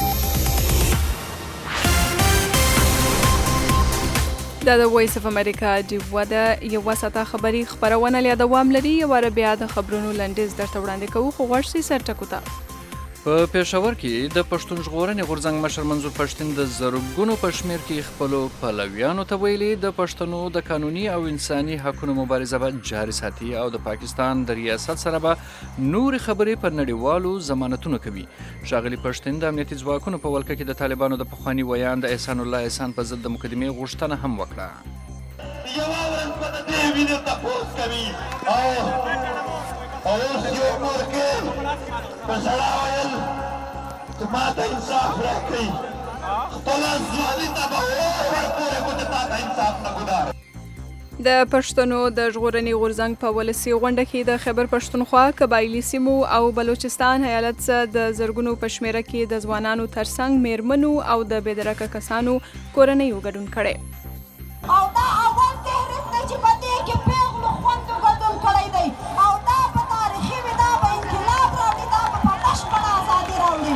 دا د وایس اف امریکا ډیو ده یو ساته خبري خبرونه لري دوام لري یو بیا د خبرونو لنډیز درته وړاندې کوو خو غوښتي سرټکو ته.
په پېښور کې د پښتون ژغورنې غورځنګ مشر منظور پښتين د زرګونو په شمېر کې خپلو پلویانو ته ویلي د پښتنو د قانوني او انساني حقونو مبارزه به جاري ساتي او د پاکستان د ریاست سره به نورې خبرې پر نړیوالو ضمانتونو کوي. ښاغلي پښتين د امنیتي ځواکونو په ولکه کې د طالبانو د پخواني ویان د احسان الله احسان په ضد د مقدمې غوښتنه هم وکړه.
یوه ورځ به د دې وینې تپوس کوي او اوس یو مورګن په ژړا ویل چې ما ته انصاف راکړئ خپله ځواني ته به ورپورې خو د تا ته انصاف نه ګدار.
د پښتنو د ژغورنې غورځنګ په ولسي غونډه کې د خیبر پښتونخوا قبایلي سیمو او بلوچستان ایالت څخه د زرګونو په شمېره کې د ځوانانو ترڅنګ میرمنو او د بېدرکه کسانو کورنیو ګډون کړی.
او دا اول تحریف دی چې په دې کې پیغلو خوندو ګډون کړی دی او دا به تاریخي وي دا به انقلاب راوړي دا به په بشپړه ازادي راوړي.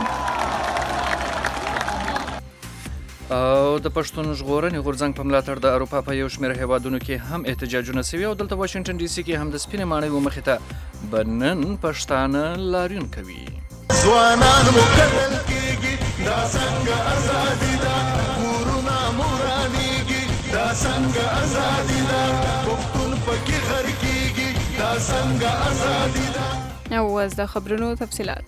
او د پښتون ژغورنې غورځنګ په ملاتړ د اروپا په یو شمېر هیوادونو کې هم احتجاجونه سوي او دلته واشنګټن ډي سي کې هم د سپینې ماڼۍ مخې ته به نن پښتانه لاریون کوي.
ځوانان مو قتل کېږي دا څنګه ازادي ده کورونه مو ورانېږي دا څنګه ازادي ده پښتون پکې غر کېږي دا څنګه ازادي ده.
او اوس د خبرونو تفصیلات.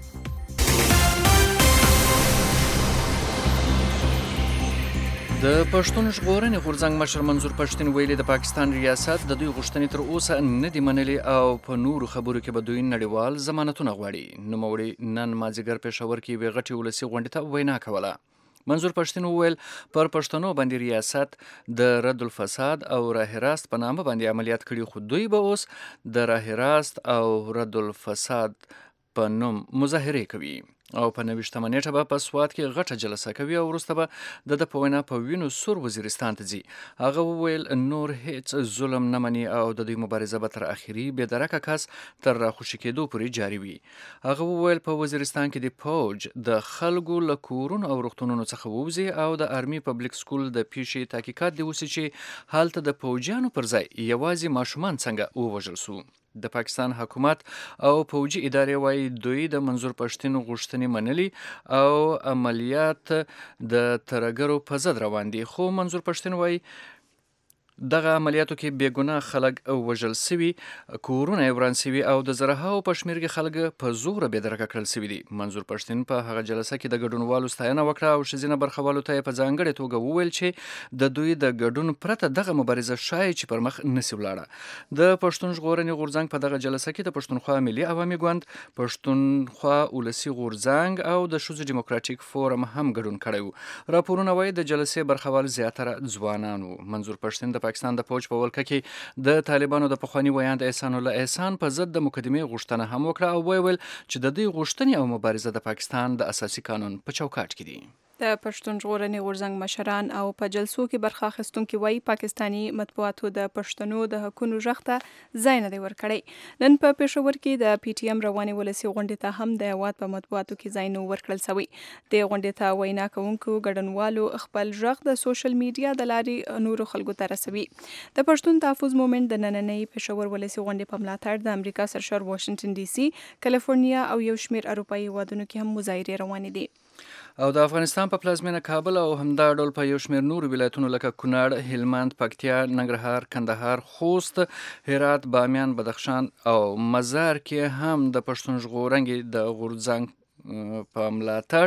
د پښتون ژغورنې غورځنګ مشر منظور پښتين ویلي د پاکستان ریاست د دوی غوښتنې تر اوسه نه دي منلي او په نورو خبرو کې به دوی نړیوال ضمانتونه غواړي. نوموړي نن مازدیګر پېښور کې یوې غټې ولسي غونډې ته وینا کوله. منظور پښتين وویل پر پښتنو باندې ریاست د رد الفساد او راه راست په نامه باندې عملیات کړي خو دوی به اوس د راه راست او رد الفساد په نوم مظاهرې کوي او په نویشتمه نیټه به په سوات کې غټه جلسه کوي او وروسته به د ده په وینا په وینو سور وزیرستان ته ځي. هغه وویل نور هیڅ ظلم نه مني او د دوی مبارزه به تر اخري بېدرکه کس تر راخوشي کېدو پورې جاري وي. هغه وویل په وزیرستان کې د فوج د خلکو له کورونو او روغتونونو څخه ووځي او د آرمي پبلیک سکول د پیښې تحقیقات دې وسي چې هلته د فوجیانو پر ځای یوازې ماشومان څنګه ووژل سو. د پاکستان حکومت او فوجي ادارې وایي دوی د منظور پښتين غوښتنې منلي او عملیات د ترهګرو په ضد روان دي خو منظور پښتين وایي دغه عملیاتو کې بېګناه خلک وژل سوي کورونه یې وران سوي او د زرهاو په شمېر کې خلک په زوره بېدرکه کړل سوي دي. منظور پښتين په هغه جلسه کې د ګډونوالو ستاینه وکړه او ښځینه برخوالو ته یې په ځانګړې توګه وویل چې د دوی د ګډون پرته دغه مبارزه ښایي چې پر مخ نسي ولاړه. د پښتون ژغورنې غورځنګ په دغه جلسه کې د پښتونخوا ملي عوامي ګوند پښتونخوا ولسي غورځنګ او د ښځو ډیموکراټیک فورم هم ګډون کړی و. راپورونه وایي د جلسې برخوال زیاتره ځوانان وو. منظور پښتين د پاکستان د فوج په ولکه کې د طالبانو د پخواني ویان د احسان الله احسان په ضد د مقدمې غوښتنه هم وکړه او ویل چې د دوی غوښتنې او مبارزه د پاکستان د اساسي قانون په چوکاټ کې دي.
د پښتون ژغورنې غورځنګ مشران او په جلسو کې برخه اخیستونکي وایي پاکستاني مطبوعاتو د پښتنو د حقونو غږ ته ځای نه دی ورکړی. نن په پېښور کې د پی ټي ایم روانې ولسي غونډې ته هم د هېواد په مطبوعاتو کې ځای نه ورکړل سوی. د غونډې ته وینا کوونکو ګډونوالو خپل غږ د سوشل میډیا د لارې نورو خلکو ته رسوي. د پښتون تحفظ مومنټ د نننۍ پېښور ولسي غونډې په ملاتړ د امریکا سرشار واشنګټن ډي سي کالیفورنیا او یو شمېر اروپایي هېوادونو کې هم مظاهرې روانې دي.
او د افغانستان په پلازمینه کابل او همدا ډول په یو شمېر نورو ولایتونو لکه کونړ، هلمند، پکتیا، ننګرهار، کندهار، خوست، هرات، بامیان، بدخشان او مزار کې هم د پښتون ژغورنې د غورځنګ په ملاتړ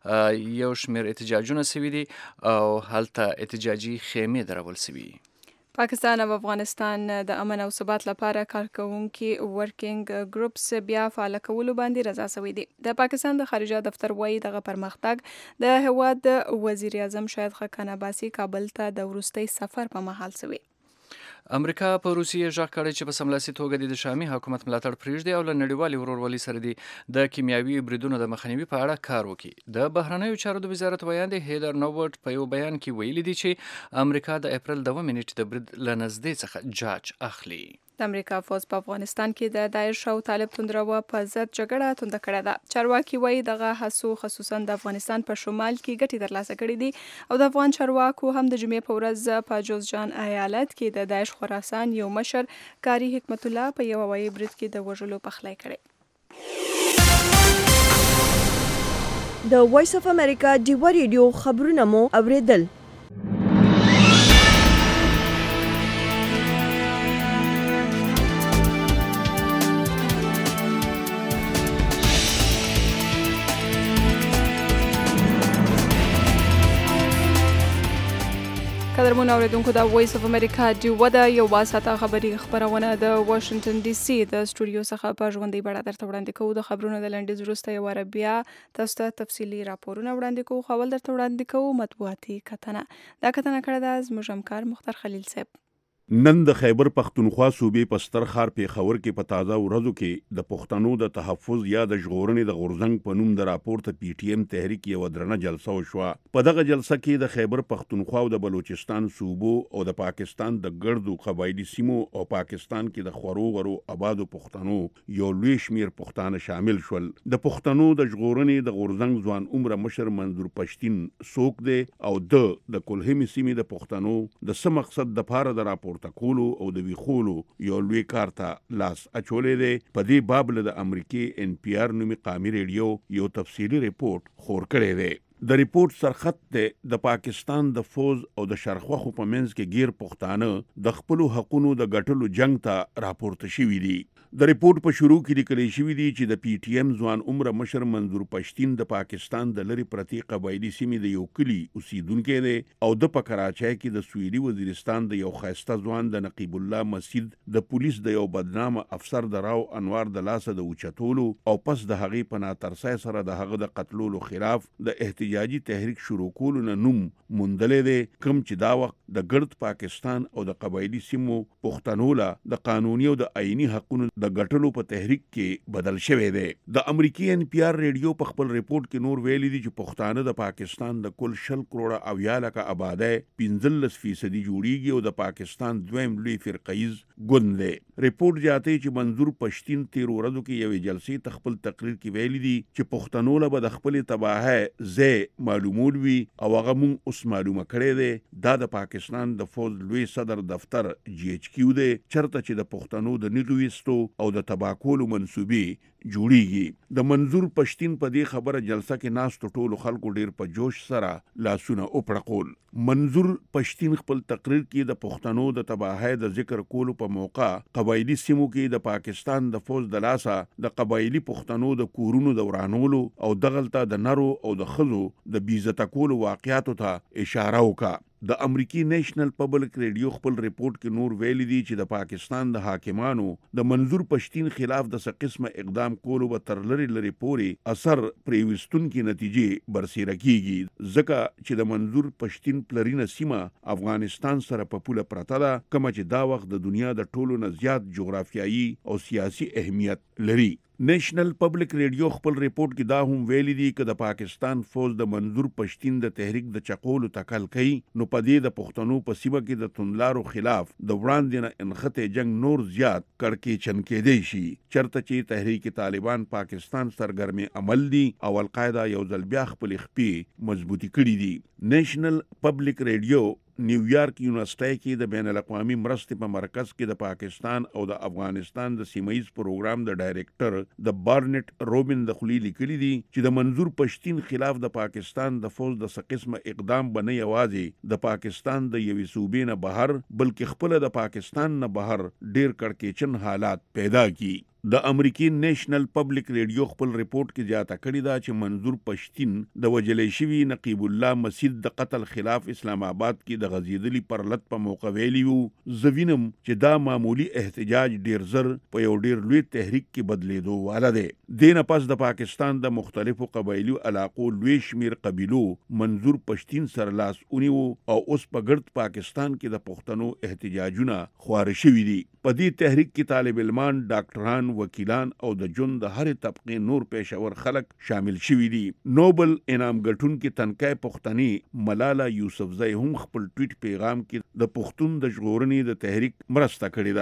یو شمېر احتجاجونه سوي دي او هلته احتجاجي خیمې درول سوي.
پاکستان او افغانستان د امن او ثبات لپاره کارکوونکي ورکینګ ګروپس بیا فعال کولو باندې رضا شوی دی. د پاکستان د خارجه دفتر وایي دغه پرمختګ د هیواد وزیر اعظم شاهد خاقان عباسي کابل ته د وروستي سفر په مهال شوی.
امریکا په روسیې ژغ کړی چې په سملاسي توګه د شامي حکومت ملاتړ پرېږدي او له نړیوالې ورورولۍ سره د کیمیاوي بریدونو د مخنیوي په اړه کار وکړي. د بهرنیو چارو د وزارت ویان دی هیدر نوورټ په یو بیان کې ویلي دي چې امریکا د اپریل دوه نیټې د برید له نږدې څخه جاج اخلي.
د امریکا فوز په افغانستان کې د داعش او طالب توندرو په ضد جګړه تونده کړې ده. چارواکي وایي دغه هڅو خصوصا د افغانستان په شمال کې ګټې ترلاسه کړې دي او د افغان چارواکو هم د جمعې په ورځ په جوزجان ایالت کې د داعش خراسان یو مشر کاری حکمت الله په یو هوایي برید کې د وژلو پخلی کړی.
د وایس اف امریکا ډیوا ریډیو خبرونه مو اوریدل.
قدرمن اوریدونکو د وایس اف امریکا ډیوا د یو واسطه خبري خبرونه د واشنگټن ډي سي د سټوډیو څخه په ژوندۍ بڼه درته وړاندې کوو. د خبرونو د لنډیز وروسته یو واره بیا تاسو ته تفصیلي راپورونه وړاندې کوو. خو اول درته وړاندې کوو مطبوعاتي کتنه. دا کتنه کړې ده زموږ همکار مختار خلیل صاحب.
نن د خیبر پختونخوا صوبې په ستر ښار پیښور کې په تازه ورځو کې د پښتنو د تحفظ یا د ژغورنې د غورځنګ په نوم د راپورته پی ټی ایم تحریک یوه درنه جلسه وشوه. په دغه جلسه کې د خیبر پختونخوا او د بلوچستان صوبو او د پاکستان د ګردو قبایلي سیمو او پاکستان کې د خورو غرو آبادو پښتنو یو لوی شمیر پښتانه شامل شول. د پښتنو د ژغورنې د غورځنګ ځوان عمره مشر منظور پښتین څوک دی او د د کلهمې سیمې د پښتنو د څه مقصد دپاره د راپور تکولو او د ویخولو یو لوی کار ته لاس اچولې دی. په دې باب له د امریکې ان پی آر نومي قامي ریډیو یو تفصیلي ریپورت خور کړی دی. د ریپورت سرخط دی د پاکستان د فوز او د شرخوخو په منځ کې غیر پښتانه د خپلو حقونو د ګټلو جنگ ته راپورته شوي دي. د ریپورت په شروع کې لیکل شوي دي چې د پی ټی ایم ځوان عمره مشر منظور پښتین د پاکستان د لری پرتی قبایلی سیمې د یو کلی اوسیدونکو دی او د په کراچۍ کې د سویلي وزیرستان د یو خاسته ځوان د نقیب الله مسجد د پولیس د یو بدنامه افسر د راو انوار د لاسه د اوچتولو او پس د هغې په ناترسۍ سره د هغه د قتلولو خلاف د احتجاجي تحریک شروع کولو نه نوم موندلی دی، کوم چې دا وخت د ګرد پاکستان او د قبایلی سیمو پښتنو له د قانوني او د آئیني حقونو د ګټلو په تحریک کې بدل شوی دی. د امریکای ان پی آر ریډیو په خپل ریپورت کې نور ویلي دي چې پښتانه د پاکستان د کل شل کروڑه اویا لکه آبادۍ پنځلس فیصدي جوړیږي او د پاکستان دویم لوی فرقیز ګوند دی. ریپورت زیاتوي چې منظور پښتین تیر ورځو کې یوې جلسې ته خپل تقریر کې ویلي دي چې پښتنو له به د خپلې تباهۍ ځای معلومول وي او هغه مونږ اوس معلومه کړی دی. دا د پاکستان د فوز لوی صدر دفتر جی ایچ کیو دی چرته چې د پښتنو د نیغو ویستو او د تباکولو منصوبې جوړیږي. د منظور پښتین په دې خبره جلسه کې ناستو ټولو خلکو ډیر په جوش سره لاسونه وپړقول. منظور پښتین خپل تقریر کې د پښتنو د تباهۍ د ذکر کولو په موقع قبایلی سیمو کې د پاکستان د فوز د لاسه د قبایلی پښتنو د کورونو د ورانولو او دغلته د نرو او د ښځو د بیزته کولو واقعاتو ته اشاره وکړه. د امریکای نېشنل پبلک ریډیو خپل ریپورت کې نور ویلي دي چې د پاکستان د حاکمانو د منظور پښتین خلاف د څه قسمه اقدام کولو به تر لري لري پورې اثر پریوستونکي نتیجې برسیره کیږي، ځکه چې د منظور پښتین پلرینه سیمه افغانستان سره په پوله پرته ده، کومه چې دا وخت د دنیا د ټولو نه زیات جغرافیایي او سیاسي اهمیت لري. نېشنل پبلک ریډیو خپل ریپورت کې دا هم ویلي دي چې د پاکستان فوز د منظور پښتین د تحریک د چقولو تکل کوي نو په دې د پښتنو په سیمه کې د توندلارو خلاف د وړاندې نه انخته جنگ نور زیات کړکېچن کېدی شي، چرته چې تحریک طالبان پاکستان سرګرمي عمل دي او القاعده یو ځل بیا خپل خپې مضبوطی کړي دي. نېشنل پبلک ریډیو نیویارک یونیورسيټي کې د بین الاقوامي مرستې په مرکز کې د پاکستان او د افغانستان د سیمایي پروګرام د ډایریکټر د بارنټ روبن د خلی لیکلي دي چې د منظور پښتین خلاف د پاکستان د فوز د څه قسمه اقدام بنه یوازې د پاکستان د یوې صوبې نه بهر بلکې خپل د پاکستان نه بهر ډیر کړکېچن حالات پیدا کی. د امریکای نېشنل پبلک ریډیو خپل ریپورت کې زیاته کړې ده چې منظور پښتین د وجلې شوی نقیب الله مسجد د قتل خلاف اسلام آباد کې د غزیدلی پرلط په موقع ویلی وو. زوینم چې دا معمولی احتجاج ډیر زر په یو ډیر لوی تحریک کې بدلیدو واله دی. دینه پس د پاکستان د مختلفو قبایلی علاقو لوی شمیر قبیلو منظور پښتین سره لاس اونیو او اوس په ګرد پاکستان کې د پښتنو احتجاجونه خوار شوي دي. په دې تحریک کې طالب علمان، ډاکټران، وکیلان او د جون د هرې طبقې نور پېښور خلک شامل شوي دي. نوبل انعام ګټونکي تنکۍ پښتني ملاله یوسفزۍ هم خپل ټویټ پیغام کې د پښتون د ژغورنې د تحریک مرسته کړې ده.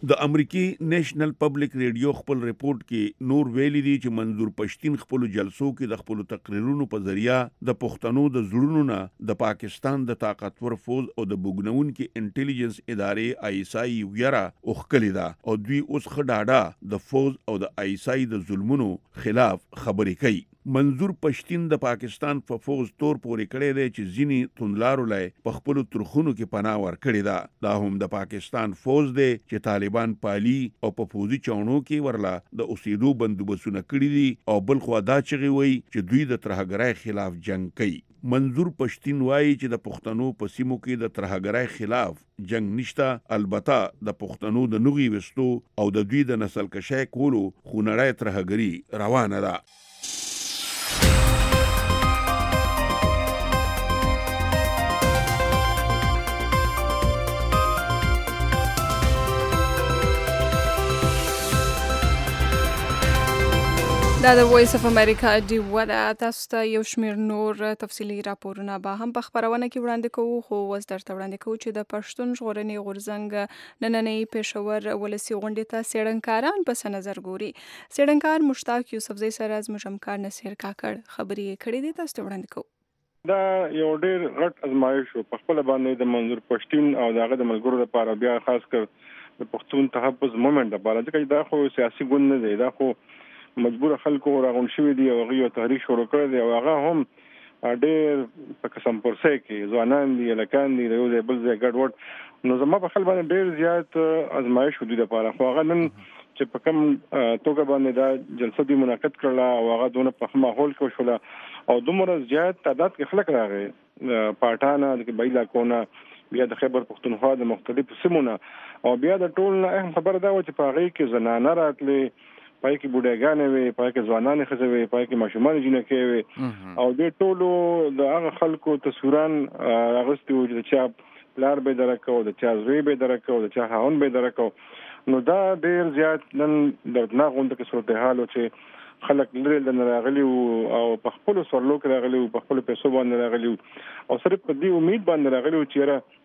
د امریکای نېشنل پبلک ریډیو خپل ریپورت کې نور ویلي دي چې منظور پښتين خپل جلسو کې د خپل تقریرونو په ذریعہ د پښتنو د زړونو نه د پاکستان د طاقتور فوج او د بوګنون کې انټيليجنس ادارې آی اس آی ویرا اوخکلی دا او دوی اوس خډاډا د فوج او د آی اس آی د ظلمونو خلاف خبرې کوي. منظور پښتين د پاکستان په فوج تور پورې کړی دی چې ځینی توندلارو لای په خپل ترخونو کې پناه ورکړی دا دا هم د پاکستان فوج دی چې طالبان پالي او په فوجي چاونو کې ورلا د اوسېدو بندوبسونه کړی دي او بل خو دا چغي وي چې دوی د ترهګرای خلاف جنگ کوي. منظور پښتين وایي چې د پښتنو په سیمو کې د ترهګرای خلاف جنگ نشته، البته د پښتنو د نوغي وستو او د دوی د نسل کشای کولو خونړای ترهګری روانه ده.
دا د وایس اف امریکا دی ودا تاسو ته یو شمیر نور تفصیلی راپورونه به هم په خبرونه کې وړاندې کوو، خو وس درته وړاندې کوو چې د پښتون ژغورنې غورځنګ نننۍ پېښور ولسی غونډې ته څېړنکاران پس نظر ګوري. څېړنکار مشتاق یوسفزی سره زموږ همکار نصیر کاکړ خبرې کړې دي، تاسو ته وړاندې کوو.
دا یو ډېر غټ ازمایش و په خپل باندې د منظور پښتين او دغه د ملګرو لپاره، بیا خاص کر د پښتون تحفظ مومنت لپاره، ځکه دا خو سیاسي ګوند نه دی، دا خو مجبور خلکو راغون شوی دی او هغه تحریک شروع کړی دی او هغه هم ډېر په قسم پرسه کې ځوانان دي، لکان دي، یو ځای بل ځای ګډوډ. نو زما په خپل باندې ډېر زیات ازمایش ودی لپاره، خو هغه نن چې په کوم توګه باندې دا جلسه دی منعقد کړله او هغه دونه په ماحول کې وشوله او دومره زیات تعداد کې خلک راغی، پاټانه د بایلا کونه، بیا د خیبر پښتونخوا د مختلفو سیمونه، او بیا د ټول نه اهم خبر دا و چې په هغه کې زنانه راتلې، پای کې بوډاګانې وي، پای کې ځوانانې ښځې وي، پای کې ماشومان جنکۍ وي، او دې ټولو د هغه خلکو تصویران اغوستي وو چې د چا پلار به درکو، د چا زوی به درکو، د چا خاوند به درکو. نو دا ډېر زیات نن دردناک غونډه کې صورتحال و چې خلک لرې نه راغلي وو او په خپلو سورلو کې راغلي وو، په خپلو پیسو باندې راغلي وو او صرف په دې امید باندې راغلي وو چې یاره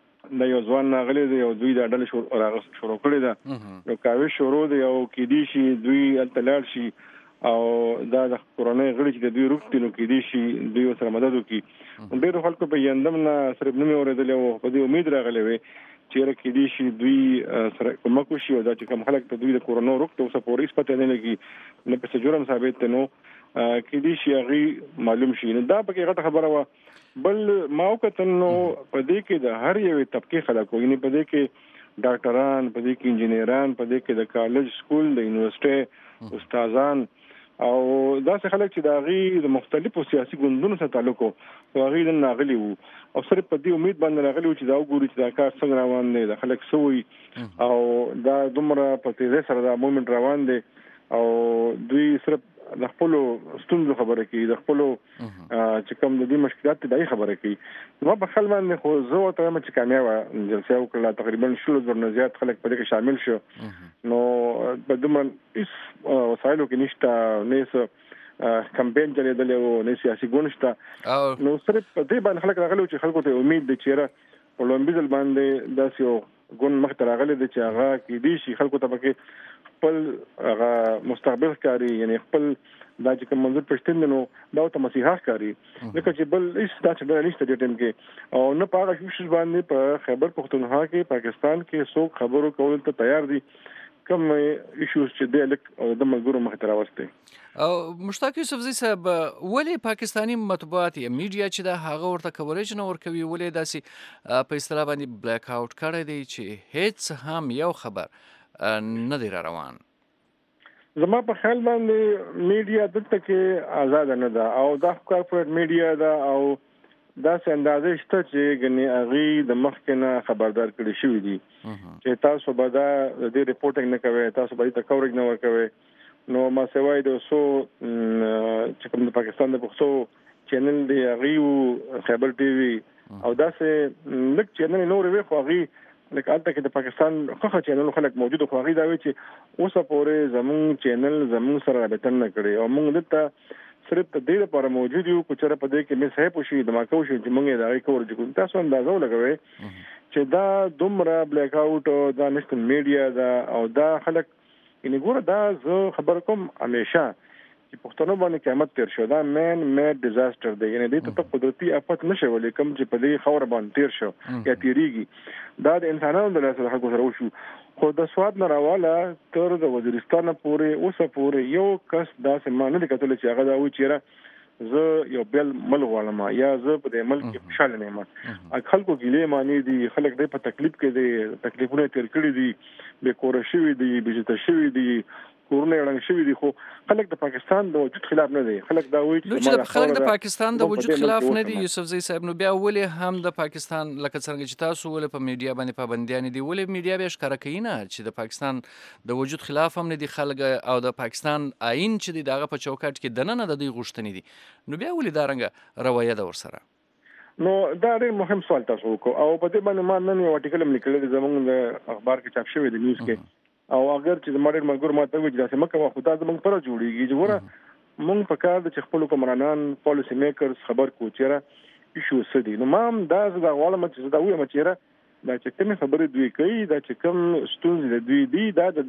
د یو ځوان راغلی دی او دوی دا ډلې شروع کړې ده، نو کاوش شروع دی او کېدی شي دوی هلته لاړ شي او دا د کورنۍ غړي چې د دوی روغ دي نو کېدی شي دوی ورسره مدد وکړي. ډېرو خلکو په یندم نه صرف نه مې اورېدلی او په دې امید راغلی وی چې یاره کېدی شي دوی سره کومک وشي او دا چې کوم خلک د دوی د کورنۍ روغ ته اوسه پورې هېڅ پته نه لګي، نه پسې جرم ثابت دی، نو کېدی شي هغې معلوم شي. نو دا پکې غټه خبره وه. بل ما وکتل نو په دې کې د هر یوې طبقې خلک وو، یعنې په دې کې ډاکټران، په دې کې انجینران، په دې کې د کالج سکول د یونیورسټۍ استادان او داسې خلک چې د هغې د مختلفو سیاسي ګوندونو سره تعلق و، هغوی نن راغلي وو او صرف په دې امید باندې راغلي وو چې دا وګوري چې دا کار څنګه روان دی، د خلک څه وایي او دا دومره په تیزۍ سره دا مومنټ روان دی او دوی صرف د خپلو ستونزو خبره کوي، د خپلو چې کوم د دې مشکلات دي دای خبره کوي. زما په خیال باندې خو زه ورته وایم چې کامیابه جلسه وکړله، تقریبا شلو زرو نه زیات خلک په دې کې شامل شو. نو په دومره هېڅ وسایلو کې نشته، نه هېڅ کمپین چلېدلی و، نه سیاسي ګوند شته، نو صرف په دې باندې خلک راغلي و چې خلکو ته امید دی چې یاره په لومبي ځل باندې داسې یو ګوند مخې ته راغلی دی چې هغه کېدی شي خلکو ته پکې خپل هغه مستقبل ښکاري، یعنې خپل دا چې کوم منظور پښتين دی نو دا ورته مسیحا ښکاري، ځکه چې بل هېڅ داسې ډله نشته دې ټایم کې او نه په هغه شوشش باندې په خیبر پښتونخوا کې پاکستان کې څوک خبرو کولو ته تیار دي کوم ایشوز چې دی لک او د ملګرو مخې ته راوستي.
او مشتاق یوسفزی صاحب، ولې پاکستاني مطبوعات یا میډیا چې دا هغه ورته کوریج نه ورکوي، ولې داسې په اصطلاح باندې بلیک آوټ کړی دی چې هیڅ هم یو خبر نه دی را روان؟
زما په خیال باندې میډیا دلته کې آزاده نه ده او دا کارپوریټ میډیا ده او داسې اندازې شته چې ګنې هغې د مخکې نه خبردار کړي شوي دي چې تاسو به دا د دې ریپورټینګ نه کوئ، تاسو به دې ته کوریج نه ورکوئ. نو ما سوای د څو چې کوم د پاکستان د پښتو چینل دی هغې و، خیبر ټي وي او داسې لږ چینل نورې وې، خو هغې لکه هلته کې د پاکستان ښه ښه چینلو خلک موجود، خو هغې دا وایي چې اوسه پورې زموږ چینل زموږ سره رابطه نه کړې او موږ دلته صرف د دې لپاره موجود یو که چېرې په دې کې مس هیپ وشي، دماکه وشي چې موږ یې د هغې کوریج کوو. تاسو اندازه ولګوئ چې دا دومره بلیک اوټ دا نشنل میډیا دا او دا خلک یعنی ګوره دا زه خبر کوم همیشه چې پښتنو باندې قیامت تیر شو دا مین میډ ډیزاستر دی یعنی دې ته قدرتي آفت نشي ولې کوم چې په دې خاور باندې تیر شو یا تیریږي دا د انسانانو د لاسه حق سره وشو خو د سواد نه راواله تر د وزیرستان پورې اوسه پورې یو کس دا سمانه د کتل چې هغه دا و چیرې زه یو بل مل غواړم یا زه په دې ملک کې خوشاله نه یم خلکو ګیلې معنی دي خلک دې په تکلیف کې دي تکلیفونه تیر کړی دي به کور شوی دي بجته شوی دي کورونه وړاندې شوی دي خو خلک د پاکستان د وجود خلاف نه دي خلک دا وایي
چې خلک د پاکستان د وجود خلاف نه دي یوسف زئی صاحب نو بیا ولې هم د پاکستان لکه څنګه چې تاسو ولې په میډیا باندې پابندیان دي ولې میډیا به ښکارا کوي نه چې د پاکستان د وجود خلاف هم نه دي خلک او د پاکستان آئین چې دی دغه په چوکاټ کې دننه د دوی غوښتنې دي نو بیا ولې دا رنګه رویه ده ورسره
نو دا ډېر مهم سوال تاسو وکړو او په دې باندې ما نن یو آرټیکل هم لیکلی دی زموږ د اخبار کې چاپ شوی دی نیوز کې او اگر چې د ماډل ملګرو ماته وي چې داسې مکه خو دا زموږ پر جوړیږي چې ګوره مونږ په کار د خپل حکمرانان پالیسی میکرز خبر کو چیرې ایشو سدي نو ما دا زدا غواړم چې دا وایم چې دا چې کوم خبرې دوی کوي دا چې کوم ستونزې دوی دي دا د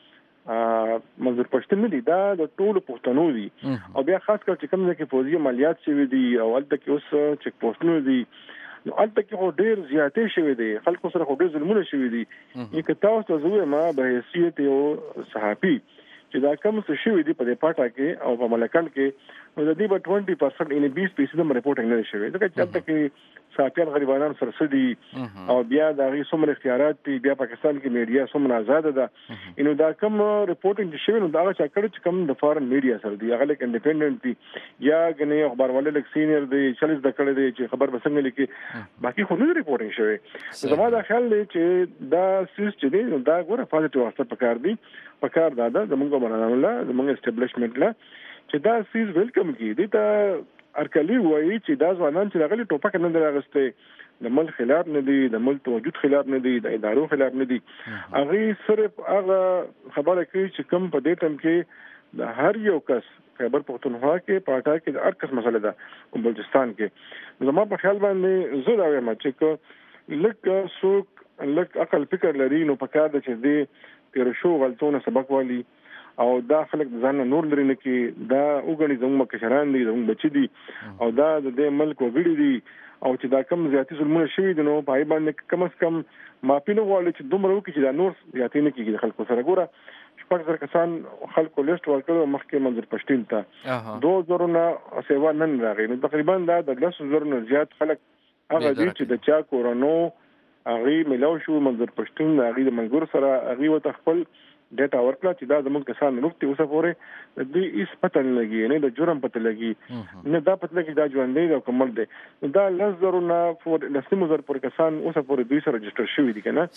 دې منظور پښتون دي دا د ټولو پښتنو دي او بیا خاص کر چې کوم ځکه فوزي مالیات شوی دي او البته کې اوس چک پوسټونه دي نو البته کې خو ډیر زیاتې شوی دي خلکو سره خو ډیر ظلمونه شوی دي یک تاسو ته زوی ما به حیثیت یو صحافي چې دا کوم څه شوی دي په دې پټه کې او په ملکل کې نو د دې په بیس پرسنټ ان بیس فیصد ریپورټینګ نه شوی ځکه چې البته کې صحافیان غریبانان سره سدي او بیا د غي څومره اختیارات دي بیا پاکستان کې میډیا څومره آزاد ده انو دا کوم ریپورټینګ شوی نو دا چې کړه چې کوم د فارن میډیا سره دي هغه لیک انډیپندنت دي یا غني خبر والے لیک سینیئر دي چالیس د کړه دي چې خبر بسنګ لیکي باقي خو نه ریپورټینګ شوی زما دا خیال دی چې دا سیس چې دی دا ګوره پازیټیو اثر پکار دي پکار دا دا زموږ باندې الله زموږ اسټابلیشمنت لا چې دا سیس ویلکم کی دي ته ارکلی وایي چې دا ځوانان چې راغلي ټوپک نه درغسته د ملک خلاف نه دي د ملک وجود خلاف نه دي د ادارو خلاف نه دي هغه صرف هغه خبره کوي چې کوم په دې ټیم کې د هر یو کس خیبر پختونخوا کې پاټا کې د هر کس مسله ده کوم بلوچستان کې زما په خیال باندې زه دا وایم چې لکه څوک لکه عقل فکر لري نو په کار د چې دی تیر شو غلطونه سبق والی او دا خلک ځان نور لري نه کې دا وګڼي زموږ کشران دي زموږ بچي دي او دا د دې ملک وګړي دي او چې دا کم زیاتی ظلمونه شوي دي نو پای باندې کم از کم معافي نه غواړي چې دومره وکړي چې دا نور زیاتې نه کېږي خلکو سره ګوره شپږ زره کسان خلکو لیست ورکړو مخکې منظور پښتون ته دوه زره نه سیوا نن راغی نو تقریبا دا د لس زره نه زیات خلک هغه دي چې د چا کورونو هغه ملاو شو منظور پښتون هغه د منګور سره هغه وت خپل ډیټا ورکړه چې دا زموږ کسان نوکته اوسه پورې د دې هیڅ پته نه لګي نه د جرم پته لګي نه دا پته لګي دا ژوند دی او کومل دی دا لزر نه فور لسمو زر پر کسان اوسه پورې دوی سره رجستر شوی دي کنه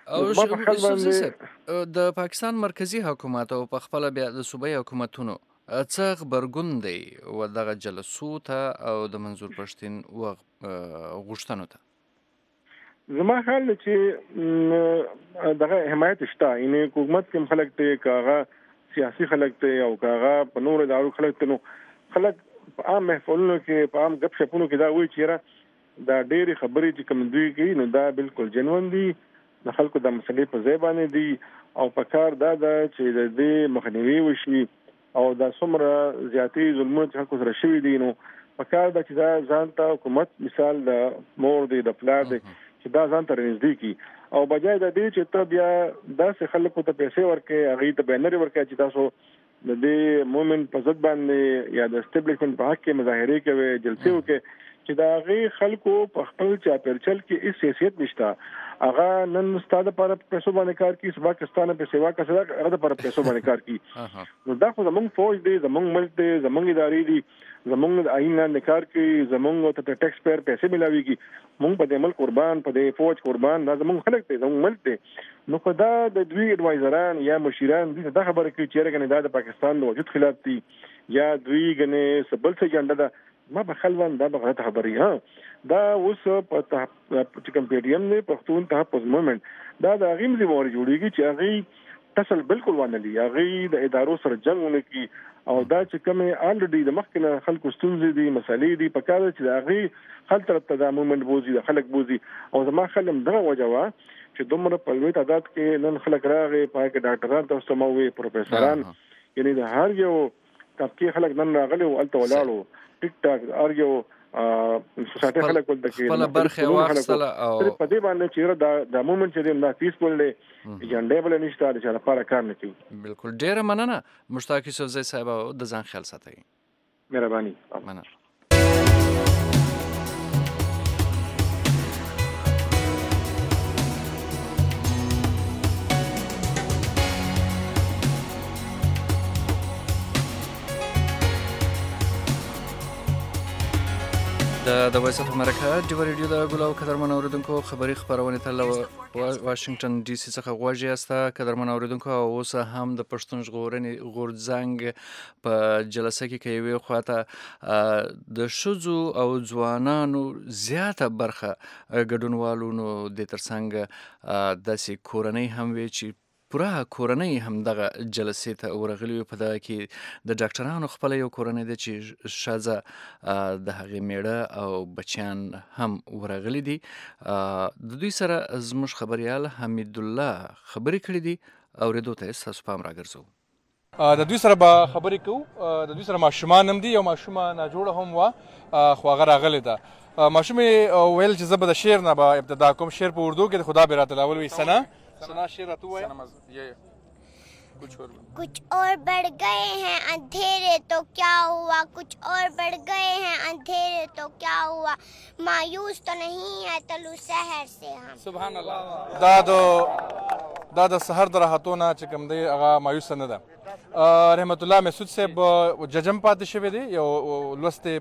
او د پاکستان مرکزی حکومت او په خپل بیا د صوبایي حکومتونو څنګه خبرګون دی و دغه جلسو ته او د منظور پښتون و غوښتنو ته
زما خیال چې دغه حمایت شته یعنی حکومت کوم خلک ته کاغه سیاسي خلک ته او کاغه په نور ادارو خلک ته نو خلک په عام محفلونو کې په عام غپ شپونو کې دا وایي چې دا ډېری خبرې چې کوم دوی کوي نو دا بالکل جنون دي د خلکو د مسلې په ځای باندې دي او په کار دا دا چې د دې مخنیوي وشي او دا څومره زیاتې ظلمونه چې خلکو سره شوي دي نو په کار دا چې دا ځان ته حکومت مثال د مور دی د پلار دی چې دا ځان ته نږدې کی او بجای د دې چې ته بیا داسې خلکو ته پیسې ورکې هغه ته بینر ورکې چې تاسو د دې مومنت په ضد باندې یا د اسټابلیشمنت په حق کې مظاهره کوي جلسې وکړي چې دا غي خلکو په خپل چا پرچل کې هیڅ حیثیت نشته هغه نن ستاده پر پیسو باندې کار کوي سبا کستانه په سیوا کسره هغه پر پیسو باندې کار کوي نو دا خو زمونږ فوج دی زمونږ ملک دی زمونږ ادارې دي زمونږ آئین نه کار کوي زمونږ ته ټیکس پیر پیسې ملاويږي مونږ په دې ملک قربان په دې فوج قربان دا زمونږ خلک دی زمونږ ملک دی نو په دا د دوی اډوایزران یا مشیران دي دا خبره کوي چې رګنه دا د پاکستان د وجود خلاف دي یا دوی غنه سبل څه جنډه ده ما به خلوان دا به غلط خبري ها دا اوس په چې کمپیټیم نه پښتون تحفظ موومېنټ دا د غیم زی وری جوړیږي چې هغه ټسل بالکل ونه لري هغه د ادارو سره جنگونه کی او دا چې کومه الریډي د مخکنه خلکو ستونزې دي مسالې دي په کار چې هغه خلک تر تضامن بوزي د خلک بوزي او زما خلم دغه وجوه چې دومره په لوی تعداد کې نن خلک راغی پای کې ډاکټران تاسو سموي پروفیسوران یعنی د هر یو طبقه خلک نن راغلي او الته ولاړو ټیک ټاک هر یو سوسایټي خلک ول دکې
خپل برخه واخصله او
په دې باندې چې دا د مومنت چې دا پیسفل دی جنډه بل نشته چې لپاره کار نه کوي
بالکل ډیره مننه مشتاق یوسفزی صاحب د ځان خیال ساتئ
مهرباني
مننه د وایس اف امریکا د ریډیو د ګلو قدرمن اوریدونکو خبری خبرونه ته له واشنگټن ډي سي څخه غواړي استا قدرمن اوریدونکو اوس هم د پښتون ژغورنې غورځنګ په جلسه کې کوي خواته د شذو او ځوانانو زیاته برخه ګډونوالو نو د ترڅنګ د سې کورنۍ هم وی چې پوره کورنۍ هم دغه جلسې ته ورغلي په دغه کې د ډاکټرانو خپل یو کورنۍ د چې شازه د هغې میړه او بچیان هم ورغلي دي د دوی سره زموږ خبریال حمید الله خبرې کړې دي اورېدو ته ستاسو پام راګرځو
د دوی سره به خبرې کوو د دوی سره ماشومان هم دي یو ماشومه ناجوړه هم وه خو هغه راغلې ده ماشومې ویل چې زه به د شعر نه به ابتدا کوم شعر په اردو کې د خدا به راته لاول وي سنا سنا शेर तू है ये कुछ और
कुछ और बढ़ गए हैं अंधेरे तो क्या हुआ कुछ और बढ़ गए हैं अंधेरे तो क्या हुआ मायूस तो नहीं है तलू शहर से हम
सुभान अल्लाह دا د دا د سحر د راحتونه چې کوم دی هغه مایوس نه ده رحمت الله مسعود صاحب ججم پاتې شوی دی یو لوستې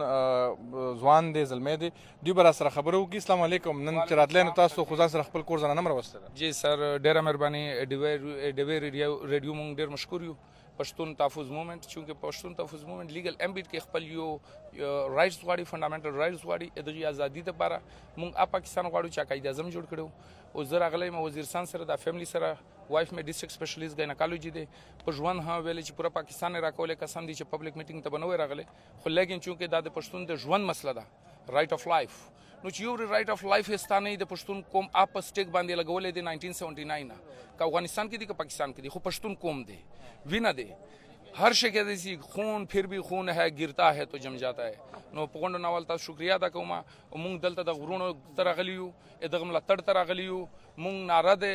پښتون ځوان دی زلمی دی دوی به را سره خبرې وکړي السلام علیکم نن چې راتلی نو تاسو خو ځان سره خپل کور ځانه هم راوستی
جی سر ډېره مهرباني ډیوی ریډیو مونږ ډېر مشکور یو پښتون تحفظ موومنټ چونکې پښتون تحفظ موومنټ لیګل امبیډ کې خپل یو رایټس غواړي فنډامنټل رایټس غواړي دغه ازادي لپاره مونږ اپ پاکستان غواړو چې قائد اعظم جوړ کړو او زه راغلی یم وزیرستان سره د فیملی سره وایف مې ډسټرکټ سپیشلیست ګاینکالوجي دی په ژوند هم ویلې چې پوره پاکستان یې راکولی قسم دی چې پبلک میټینګ ته به نه وی راغلی خو لیکن چونکې دا د پښتون د ژوند مسله ده رایټ اف لایف نو چې یو رایټ اف لایف یې ستا نه د پښتون قوم آپ په سټیک باندې لګولی دی ناینټین سیونټي ناین نه که افغانستان کې دی که پاکستان کې دی خو پښتون قوم دی وینه دی हर शे कहते सी खून फिर भी खून है गिरता है तो जम जाता है نو په غونډه ناول تاسو شکریا ادا کوم مونږ دلته د غرونو تر غلیو دغه ملتړ تر غلیو مونږ ناره ده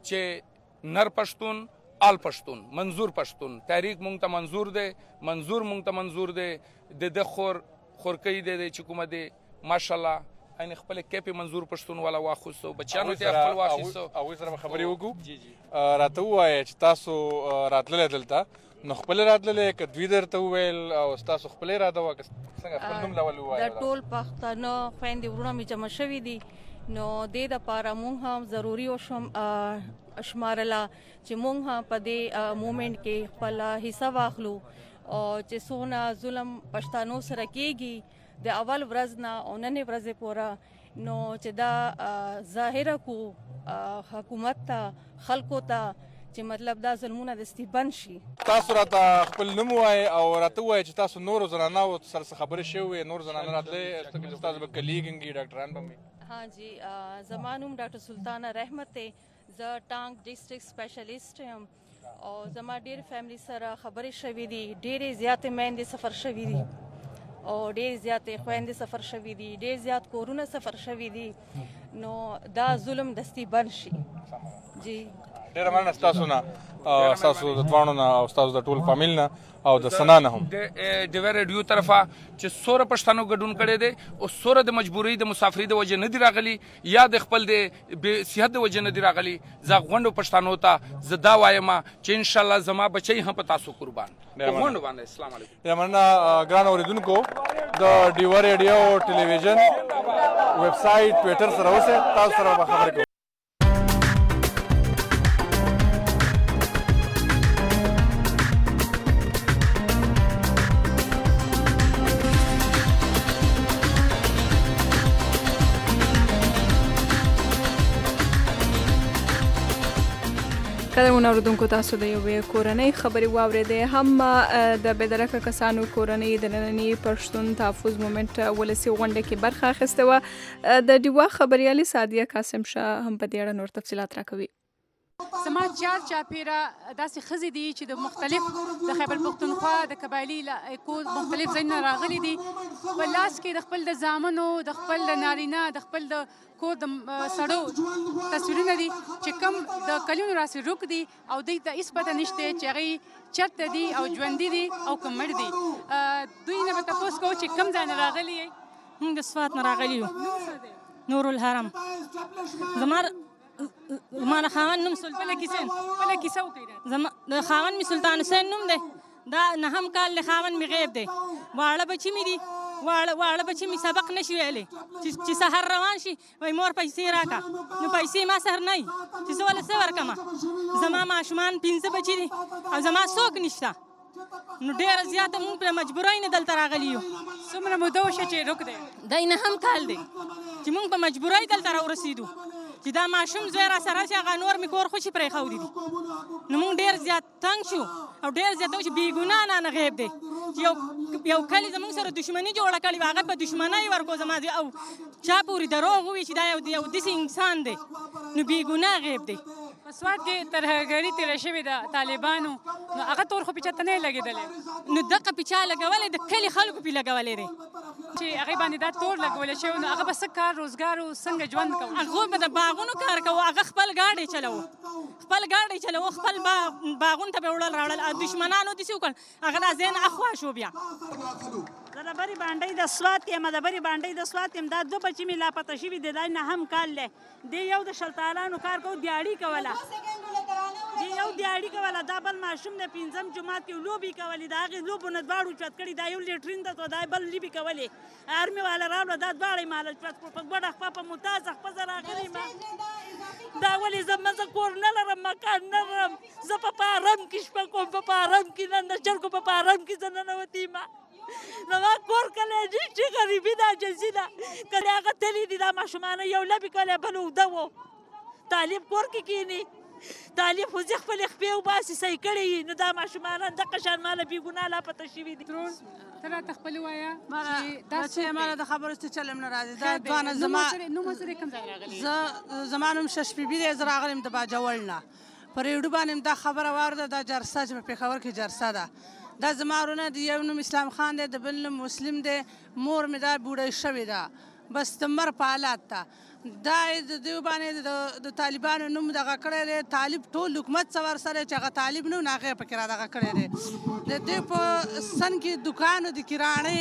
چې نر پښتون آل پښتون منظور پښتون تحریک مونږ ته منظور ده منظور مونږ ته منظور ده د د خور خورکې ده چې کومه ده ماشاءالله ان خپل کېپی منظور پښتون والا واخصو بچانو ته خپل واخصو
او سره خبرې وکړو جی جی راته وایي چې تاسو راتلل دلته نو خپل راتللې ک دوی درته ویل او تاسو خپل راته وک څنګه خپل نوم لول وایي
د ټول پښتنو خويندې ورونه می جمع شوې دي نو د د پاره مونږ هم ضروری او شم اشمارلا چې مونږ هم په دې موومېنټ کې خپل حصہ واخلو او چې سونه ظلم پښتنو سره کېږي د اول ورځ نه او نن ورځې پورا نو چې دا ظاهر کو حکومت ته خلکو ته چې مطلب دا ظلمونه د استیبن شي
تاسو راته خپل نوم وای او راته وای چې تاسو نور زنانه او سره خبرې شوې نور زنانه راتلې چې تاسو به کلیګنګي ډاکټران به
ها جی زمانوم ډاکټر سلطانه رحمت ته ز ټانګ ډسټرکټ سپیشلیست یم او زما ډیر فیملی سره خبرې شوې دي ډېرې زیاتې میندې سفر شوې دي او ډېر زیاتې خويندې سفر شوې دي ډېر زیات کورونه سفر شوې دي نو دا ظلم دستی بند شي جی
ډېر مننه تاسو نه تاسو د دوانو نه او تاسو د ټول فامیل نه او د سنا نه هم
د ډیوی ریډیو طرفه چې سوره پښتنو ګډون کړي دي او سوره د مجبورۍ د مسافرۍ د وجه نه دی راغلي یا د خپل د صحت د وجه نه دی راغلي زه غونډو پښتنو ته زه دا وایم چې ان شاء الله زما بچي هم په تاسو قربان غونډو باندې السلام علیکم
ډېر مننه ګران اوریدونکو د ډیوی ریډیو ټلویزیون ویب سټ ټوئیټر سره اوسه تاسو سره خبرې کوم
قدرمن اوریدونکو تاسو د یوې کورنۍ خبرې واورېدې هم د بېدرکه کسانو کورنۍ د ننني پښتون تحفظ مومنټ ولسي غونډه کې برخه اخیستې وه. د ډیوا خبریالې سادیه قاسم شاه هم په دې اړه نور تفصیلات راکوي.
زما چار چاپیره داسې ښځې دي چې د مختلف د خیبر پښتونخوا د قبایلي علاقو مختلف ځایونه راغلي دي. په لاس کې د خپل د زامنو د خپل د نارینه د خپل د کور د سړو تصویرونه دي چې کوم د کلونو راسې روک دي او دوی ته هېڅ پته نشته چې هغوی چېرته دي او ژوندي دي او که مړ دي. دوی نه به تپوس کوو چې کوم ځای نه راغلي یې؟
موږ د سوات نه راغلي یو. نورالحرم. زما زما د خاوند نوم
بله کیسه بله کیسه وکړئ.
زما د خاوند مې سلطان حسین نوم دی. دا نهم کال د خاوند مې غیب دی. واړه بچي مې دي. واړه واړه بچي مې سبق نشي ویلی چې سحر روان شي وایي مور پیسې راکړه. نو پیسې ما سره نه وي چې زه ولې څه ورکړمه. زما ماشومان پنځه بچي دي او زما څوک نشته. نو ډېره زیاته مونږ پرې مجبورۍ نه دلته راغلي یو.
څومره موده وشوه چې روک دی؟
دی نهم کال دی چې مونږ په مجبورۍ دلته راورسېدو چې دا ماشوم زوی را سره چې هغه نور مې کور خوشي پرېښودي دي. نو مونږ ډېر زیات تنګ شو او ډېر زیات چې بې ګناه نانه غیب دی. یو یو کلي زموږ سره دښمني جوړه کړې وه، هغه په دښمنۍ ورکړو زما او چا پورې دروغ ووایي چې دا یو یو داسې انسان دی نو بې ګناه غیب دی.
په سوات کې ترهګري تېره شوې ده طالبانو، نو هغه تور خو پیچه ته نه یې لګېدلی؟
نو دغه پیچه لګولی د کلي خلکو پې لګولی دی
چې هغې باندې دا تور لګولی شوی. نو هغه به څه کار روزګار او څنګه ژوند کوو؟
هغوی به د باغونو کار کوو. هغه خپل ګاډی چلوو خپل ګاډی چلوو خپل باغونو ته به یې وړل راوړل. او دښمنانو داسې وکړل هغه دا ځای نه اخوا شو. بیا
زه د برې بانډۍ د سوات یم د برې بانډۍ د سوات یم. دا دوه بچي مې لاپته شوي دي. دا نهم کال دی. دی یو د شلتالانو کار کوو دیاړي کوله دی یو دیاړي کوله. دا بل ماشوم د پنځم جماعت کې لوبې کولې. د هغې لوبو نه دواړو چت کړي. دا یو لیټرین ته دا بل لوبې کولې. ارمي والا راوړه دا دواړه یې ماله چت کړو. په ګوډه خپه په ممتازه خپه زه راغلې ما دا ولې زما زه کور نه لرم مکان نه لرم. زه په پارم کې شپه کوم په پارم کې نه د چرګو په پارم کې زه ننوتې ما زما کور کلی چې غریبي ده عجزي ده. کله هغه تلي دي دا ماشومانه یو لبې کلی بل اوږده و. طالب کور کې کښېني طالب خو زه خپلې خپې وباسي صحیح کړی یي. نو دا ماشومانه دغه شان ماله بې ګناه لاپته شوي دي.
ته راته خپلې وایه
دا چې ماله د خبرو څه چل م نه راځي. دا دوانه زما
نوم سره کوم ځای راغلی؟
زه زما نوم ششبیبي دی. زه راغلی یم د باجوړ نه. په ریډیو باندې دا خبره واورده. دا جرسه چې په پېښور کې جرسه ده. دا زما ورونه د یو نوم اسلام خان دی د بل نوم مسلم دی. مور مې دا بوډۍ شوې ده بس د مر په حالات ته. دا د دوی باندې د طالبانو نوم دغه کړی دی. طالب ټول حکومت څه ورسره چې هغه طالب نه و نو هغه یې پکې را دغه کړی دی. د دوی په سن کې دوکان د کراڼې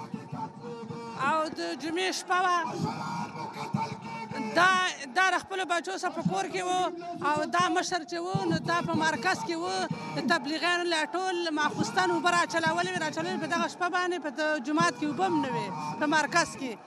او د جمعې شپه وه. دا دا د خپلو بچو سره په کور کې و او دا مشر چې و نو دا په مرکز کې و. د تبلیغیانو لا ټول ماخوستن اوبه راچلولې وې راچلولې په دغه شپه باندې په جومات کې اوبه هم نه وې په مرکز کې.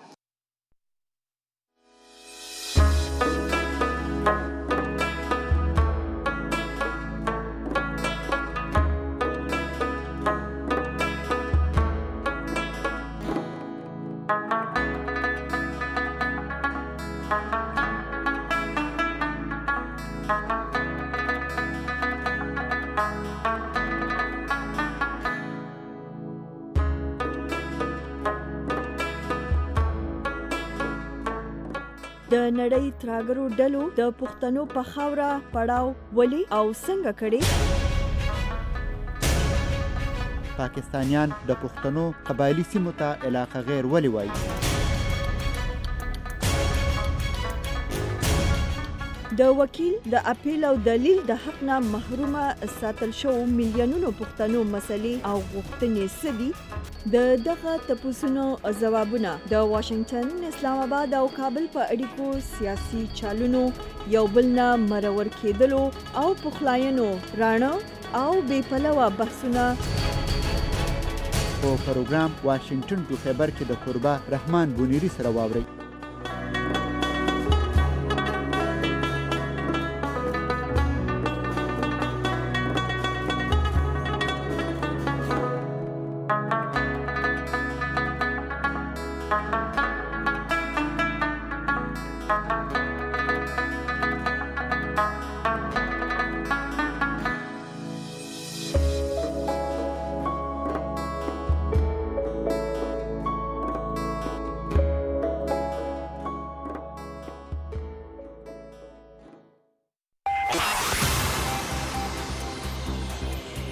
د نړۍ تراګرو ډلو د پښتنو په خاوره پړاو ولې او څنګه کړي؟
پاکستانیان د پښتنو قبایلی سیمو ته علاقه غیر ولې وایي؟
د وکیل د اپیل او دلیل د حق نه محرومه ساتل شو میلیونونو پښتنو مسلې او غوښتنې څه دي؟ د دغه تپوسونو ځوابونه د واشنگټن، اسلام آباد او کابل په اړیکو سیاسي چالونو یو بل نه مرور کېدلو او پخلاینو راڼه او بې پلوه بحثونه
په پروګرام واشنگټن په خبر کې د قربا رحمان بونیری سره واوري.